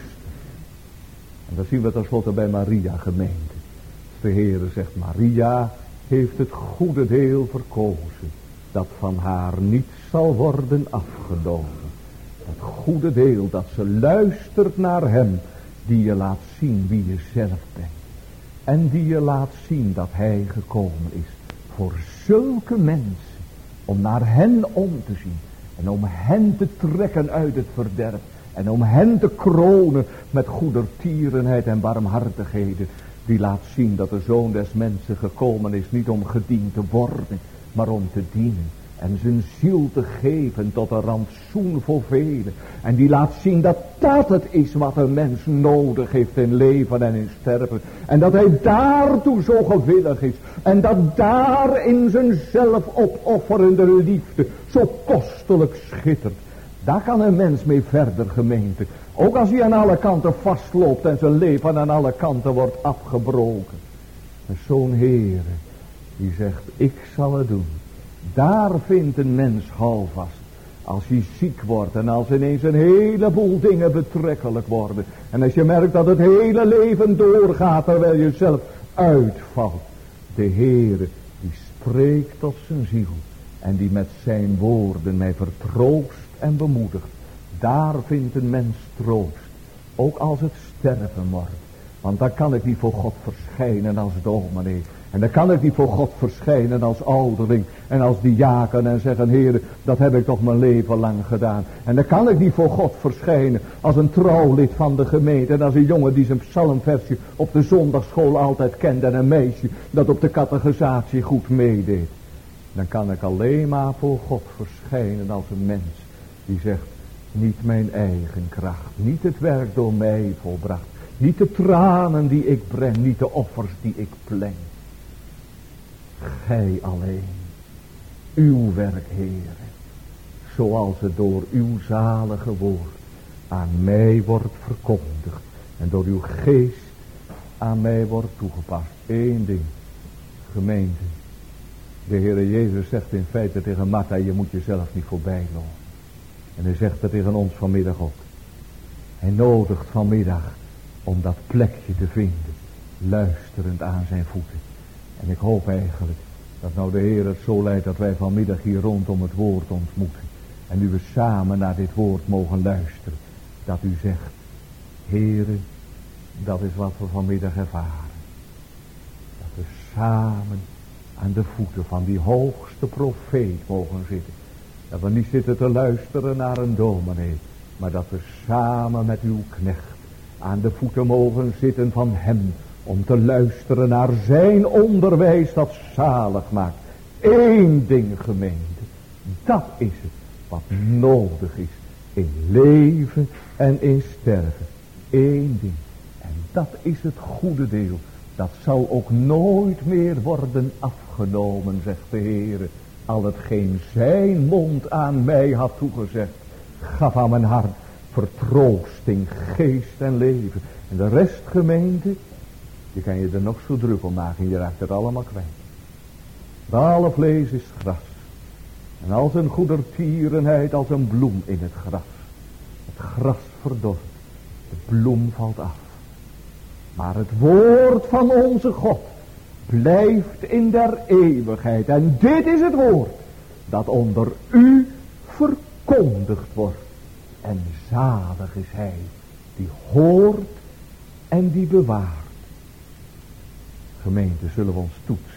En dat zien we tenslotte bij Maria, gemeente. De Heere zegt, Maria heeft het goede deel verkozen. Dat van haar niet zal worden afgenomen. Het goede deel dat ze luistert naar hem. Die je laat zien wie je zelf bent. En die je laat zien dat hij gekomen is. Voor zulke mensen. Om naar hen om te zien. En om hen te trekken uit het verderf. En om hen te kronen met goedertierenheid en barmhartigheden. Die laat zien dat de Zoon des Mensen gekomen is. Niet om gediend te worden. Maar om te dienen. En zijn ziel te geven tot een rantsoen voor velen. En die laat zien dat dat het is wat een mens nodig heeft in leven en in sterven. En dat hij daartoe zo gewillig is. En dat daar in zijn zelfopofferende liefde zo kostelijk schittert. Daar kan een mens mee verder, gemeente. Ook als hij aan alle kanten vastloopt en zijn leven aan alle kanten wordt afgebroken. En zo'n Heere die zegt, ik zal het doen. Daar vindt een mens houvast. Als hij ziek wordt en als ineens een heleboel dingen betrekkelijk worden. En als je merkt dat het hele leven doorgaat terwijl je zelf uitvalt. De Heere die spreekt tot zijn ziel. En die met zijn woorden mij vertroost en bemoedigt. Daar vindt een mens troost. Ook als het sterven wordt. Want dan kan ik niet voor God verschijnen als dominee. En dan kan ik niet voor God verschijnen als ouderling en als diaken en zeggen, Heer, dat heb ik toch mijn leven lang gedaan. En dan kan ik niet voor God verschijnen als een trouwlid van de gemeente en als een jongen die zijn psalmversje op de zondagsschool altijd kende en een meisje dat op de catechisatie goed meedeed. Dan kan ik alleen maar voor God verschijnen als een mens die zegt, niet mijn eigen kracht, niet het werk door mij volbracht, niet de tranen die ik breng, niet de offers die ik pleng. Gij alleen, uw werk, Heere, zoals het door uw zalige woord aan mij wordt verkondigd en door uw geest aan mij wordt toegepast. Eén ding, gemeente, de Heere Jezus zegt in feite tegen Martha, je moet jezelf niet voorbij lopen. En hij zegt het tegen ons vanmiddag ook. Hij nodigt vanmiddag om dat plekje te vinden, luisterend aan zijn voeten. En ik hoop eigenlijk dat nou de Heer het zo leidt dat wij vanmiddag hier rondom het woord ontmoeten. En nu we samen naar dit woord mogen luisteren. Dat u zegt, Heere, dat is wat we vanmiddag ervaren. Dat we samen aan de voeten van die hoogste profeet mogen zitten. Dat we niet zitten te luisteren naar een dominee. Maar dat we samen met uw knecht aan de voeten mogen zitten van hem. Om te luisteren naar zijn onderwijs dat zalig maakt. Eén ding, gemeente. Dat is het wat nodig is. In leven en in sterven. Eén ding. En dat is het goede deel. Dat zal ook nooit meer worden afgenomen, zegt de Heer. Al hetgeen zijn mond aan mij had toegezegd. Gaf aan mijn hart vertroosting, geest en leven. En de rest, gemeente, je kan je er nog zo druk om maken. Je raakt het allemaal kwijt. Alle vlees is gras. En als een goedertierenheid als een bloem in het gras. Het gras verdort. De bloem valt af. Maar het woord van onze God blijft in der eeuwigheid. En dit is het woord dat onder u verkondigd wordt. En zalig is hij die hoort en die bewaart. Gemeente, zullen we ons toetsen.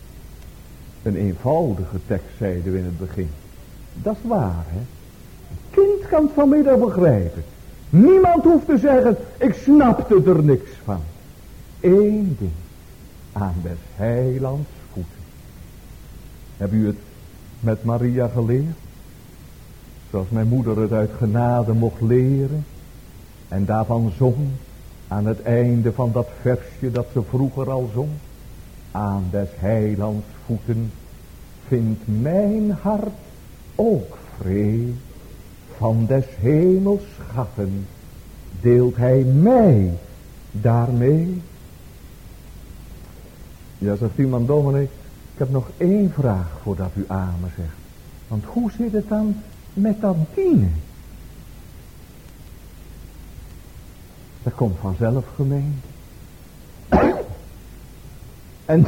Een eenvoudige tekst zeiden we in het begin. Dat is waar, hè. Een kind kan het vanmiddag begrijpen. Niemand hoeft te zeggen, ik snapte er niks van. Eén ding. Aan des heilands voeten. Heb u het met Maria geleerd? Zoals mijn moeder het uit genade mocht leren. En daarvan zong. Aan het einde van dat versje dat ze vroeger al zong. Aan des heilands voeten vindt mijn hart ook vrede. Van des hemels schatten deelt hij mij daarmee. Ja, zegt iemand, dominee, ik heb nog één vraag voordat u amen zegt. Want hoe zit het dan met dat dienen? Dat komt vanzelf, gemeente. En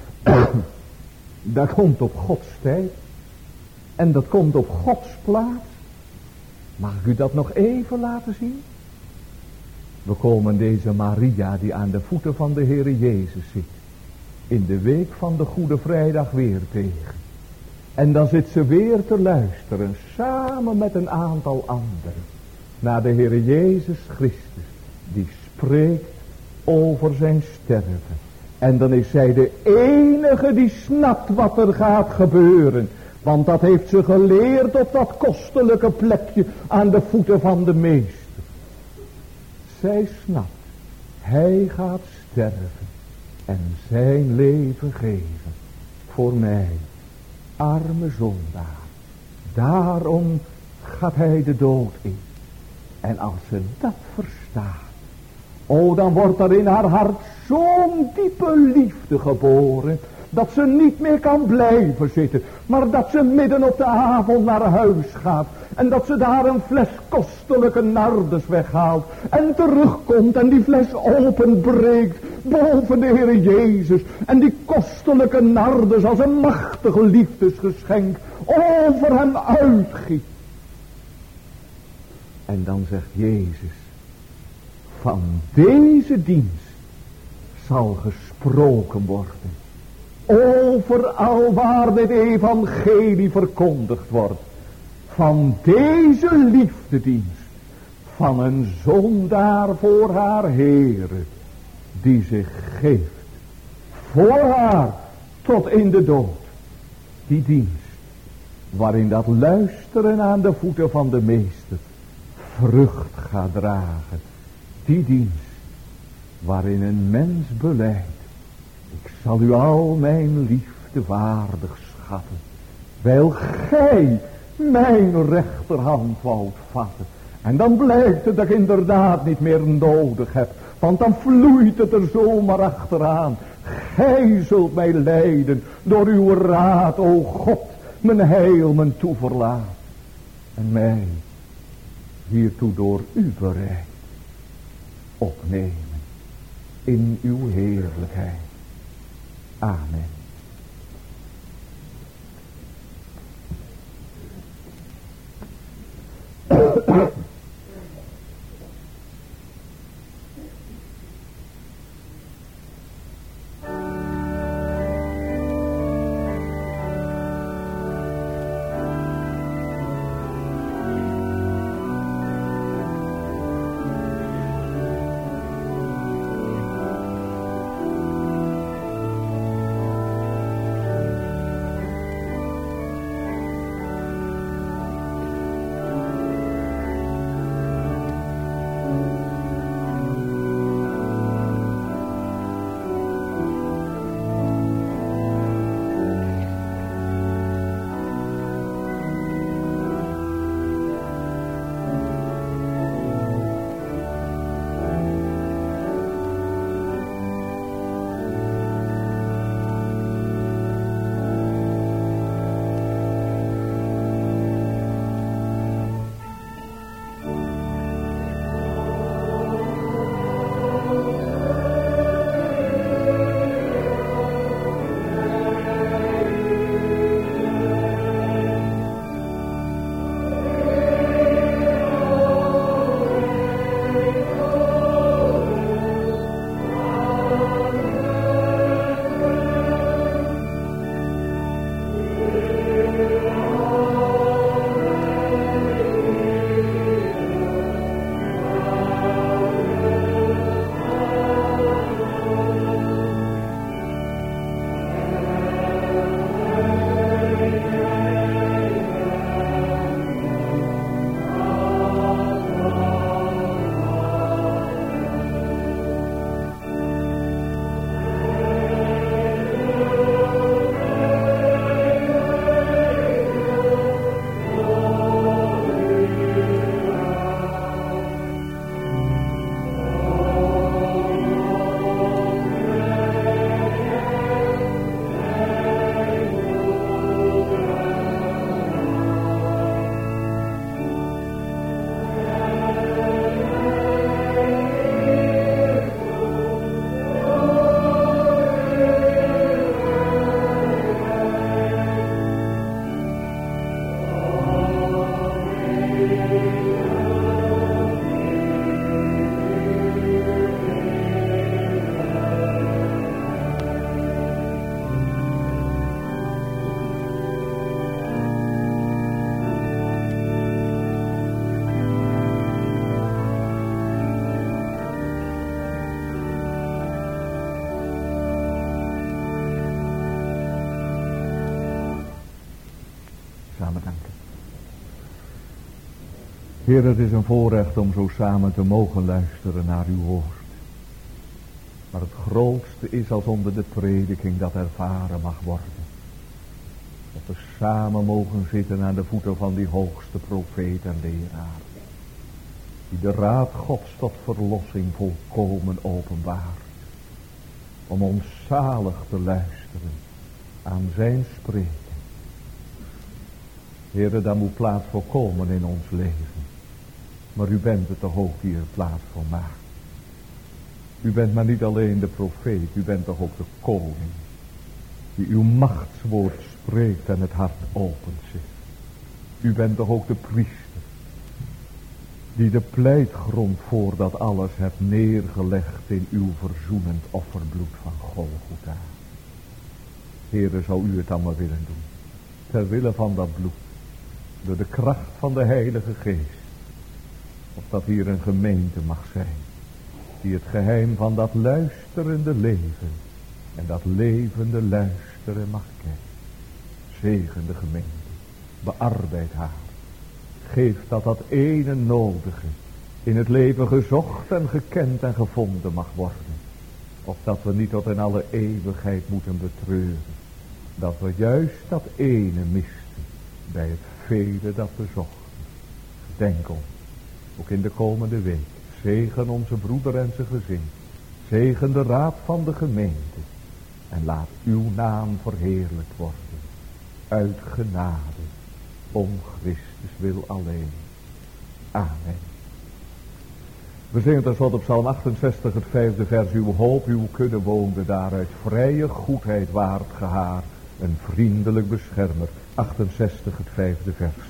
dat komt op Gods tijd. En dat komt op Gods plaats. Mag ik u dat nog even laten zien? We komen deze Maria die aan de voeten van de Heere Jezus zit. In de week van de Goede Vrijdag weer tegen. En dan zit ze weer te luisteren. Samen met een aantal anderen. Naar de Heere Jezus Christus. Die spreekt over zijn sterven. En dan is zij de enige die snapt wat er gaat gebeuren. Want dat heeft ze geleerd op dat kostelijke plekje aan de voeten van de meester. Zij snapt. Hij gaat sterven. En zijn leven geven. Voor mij. Arme zondaar. Daarom gaat hij de dood in. En als ze dat verstaat. Oh, dan wordt er in haar hart zo'n diepe liefde geboren. Dat ze niet meer kan blijven zitten. Maar dat ze midden op de avond naar huis gaat. En dat ze daar een fles kostelijke nardus weghaalt. En terugkomt en die fles openbreekt. Boven de Heer Jezus. En die kostelijke nardus als een machtig liefdesgeschenk over hem uitgiet. En dan zegt Jezus. Van deze dienst zal gesproken worden. Overal waar dit evangelie verkondigd wordt. Van deze liefdedienst. Van een zondaar voor haar Heere. Die zich geeft. Voor haar tot in de dood. Die dienst. Waarin dat luisteren aan de voeten van de meester. Vrucht gaat dragen. Die dienst. Waarin een mens belijdt. Ik zal u al mijn liefde waardig schatten. Wijl gij mijn rechterhand woudt vatten. En dan blijkt het dat ik inderdaad niet meer nodig heb. Want dan vloeit het er zomaar achteraan. Gij zult mij leiden door uw raad, o God, mijn heil, mijn toeverlaat. En mij hiertoe door u bereid opnemen in uw heerlijkheid. Amen. Heer, het is een voorrecht om zo samen te mogen luisteren naar uw woord. Maar het grootste is als onder de prediking dat ervaren mag worden. Dat we samen mogen zitten aan de voeten van die hoogste profeet en leraar. Die de raad Gods tot verlossing volkomen openbaart. Om ons zalig te luisteren aan zijn spreken. Heere, daar moet plaats voor komen in ons leven. Maar u bent het toch ook die er plaats voor maakt. U bent maar niet alleen de profeet, u bent toch ook de koning. Die uw machtswoord spreekt en het hart openzet. U bent toch ook de priester. die de pleitgrond voor dat alles hebt neergelegd in uw verzoenend offerbloed van Golgotha. Heere, zou u het allemaal willen doen, ter wille van dat bloed, door de kracht van de Heilige Geest, of dat hier een gemeente mag zijn, die het geheim van dat luisterende leven en dat levende luisteren mag kennen. Zegen de gemeente, bearbeid haar. Geef dat ene nodige in het leven gezocht en gekend en gevonden mag worden. Opdat we niet tot in alle eeuwigheid moeten betreuren. Dat we juist dat ene misten bij het vele dat we zochten. Denk ons, ook in de komende week. Zegen onze broeder en zijn gezin. Zegen de raad van de gemeente. En laat uw naam verheerlijkt worden. Uit genade. Om Christus wil alleen. Amen. We zingen tenslotte op Psalm 68 het 5e vers. Uw hoop, uw kunnen woonde daaruit. Vrije goedheid waard gehaar. Een vriendelijk beschermer. 68 het 5e vers.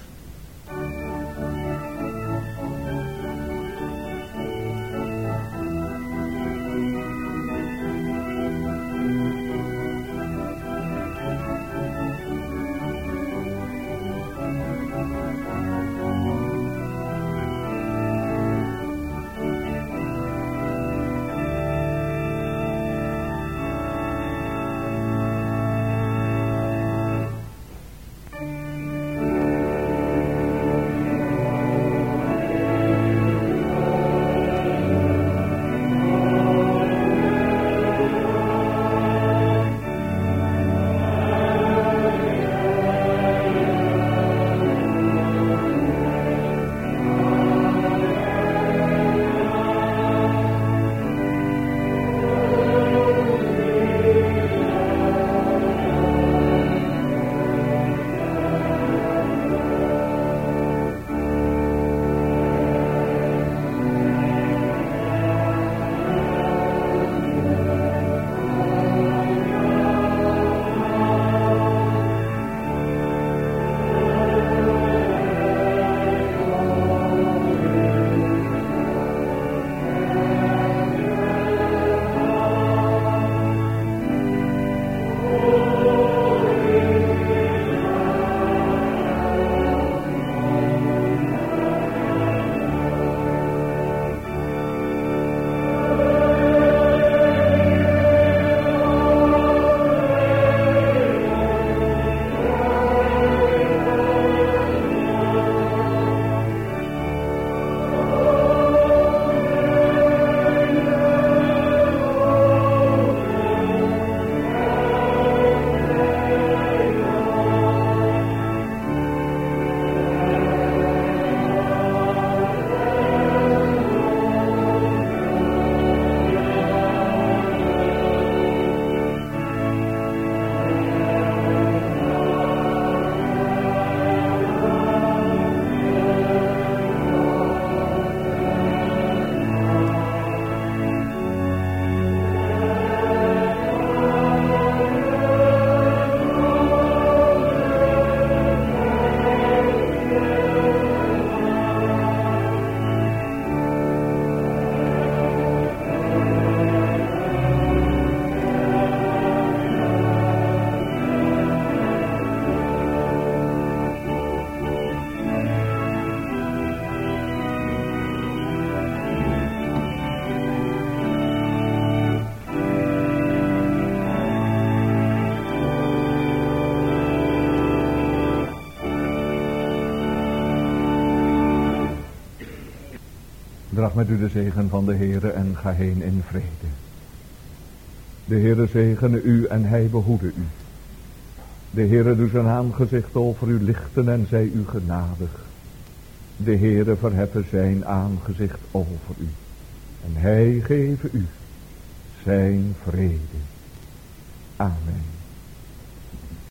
Draag met u de zegen van de Heere en ga heen in vrede. De Heere zegene u en hij behoede u. De Heere doet zijn aangezicht over u lichten en zij u genadig. De Heere verheffen zijn aangezicht over u. En hij geven u zijn vrede. Amen.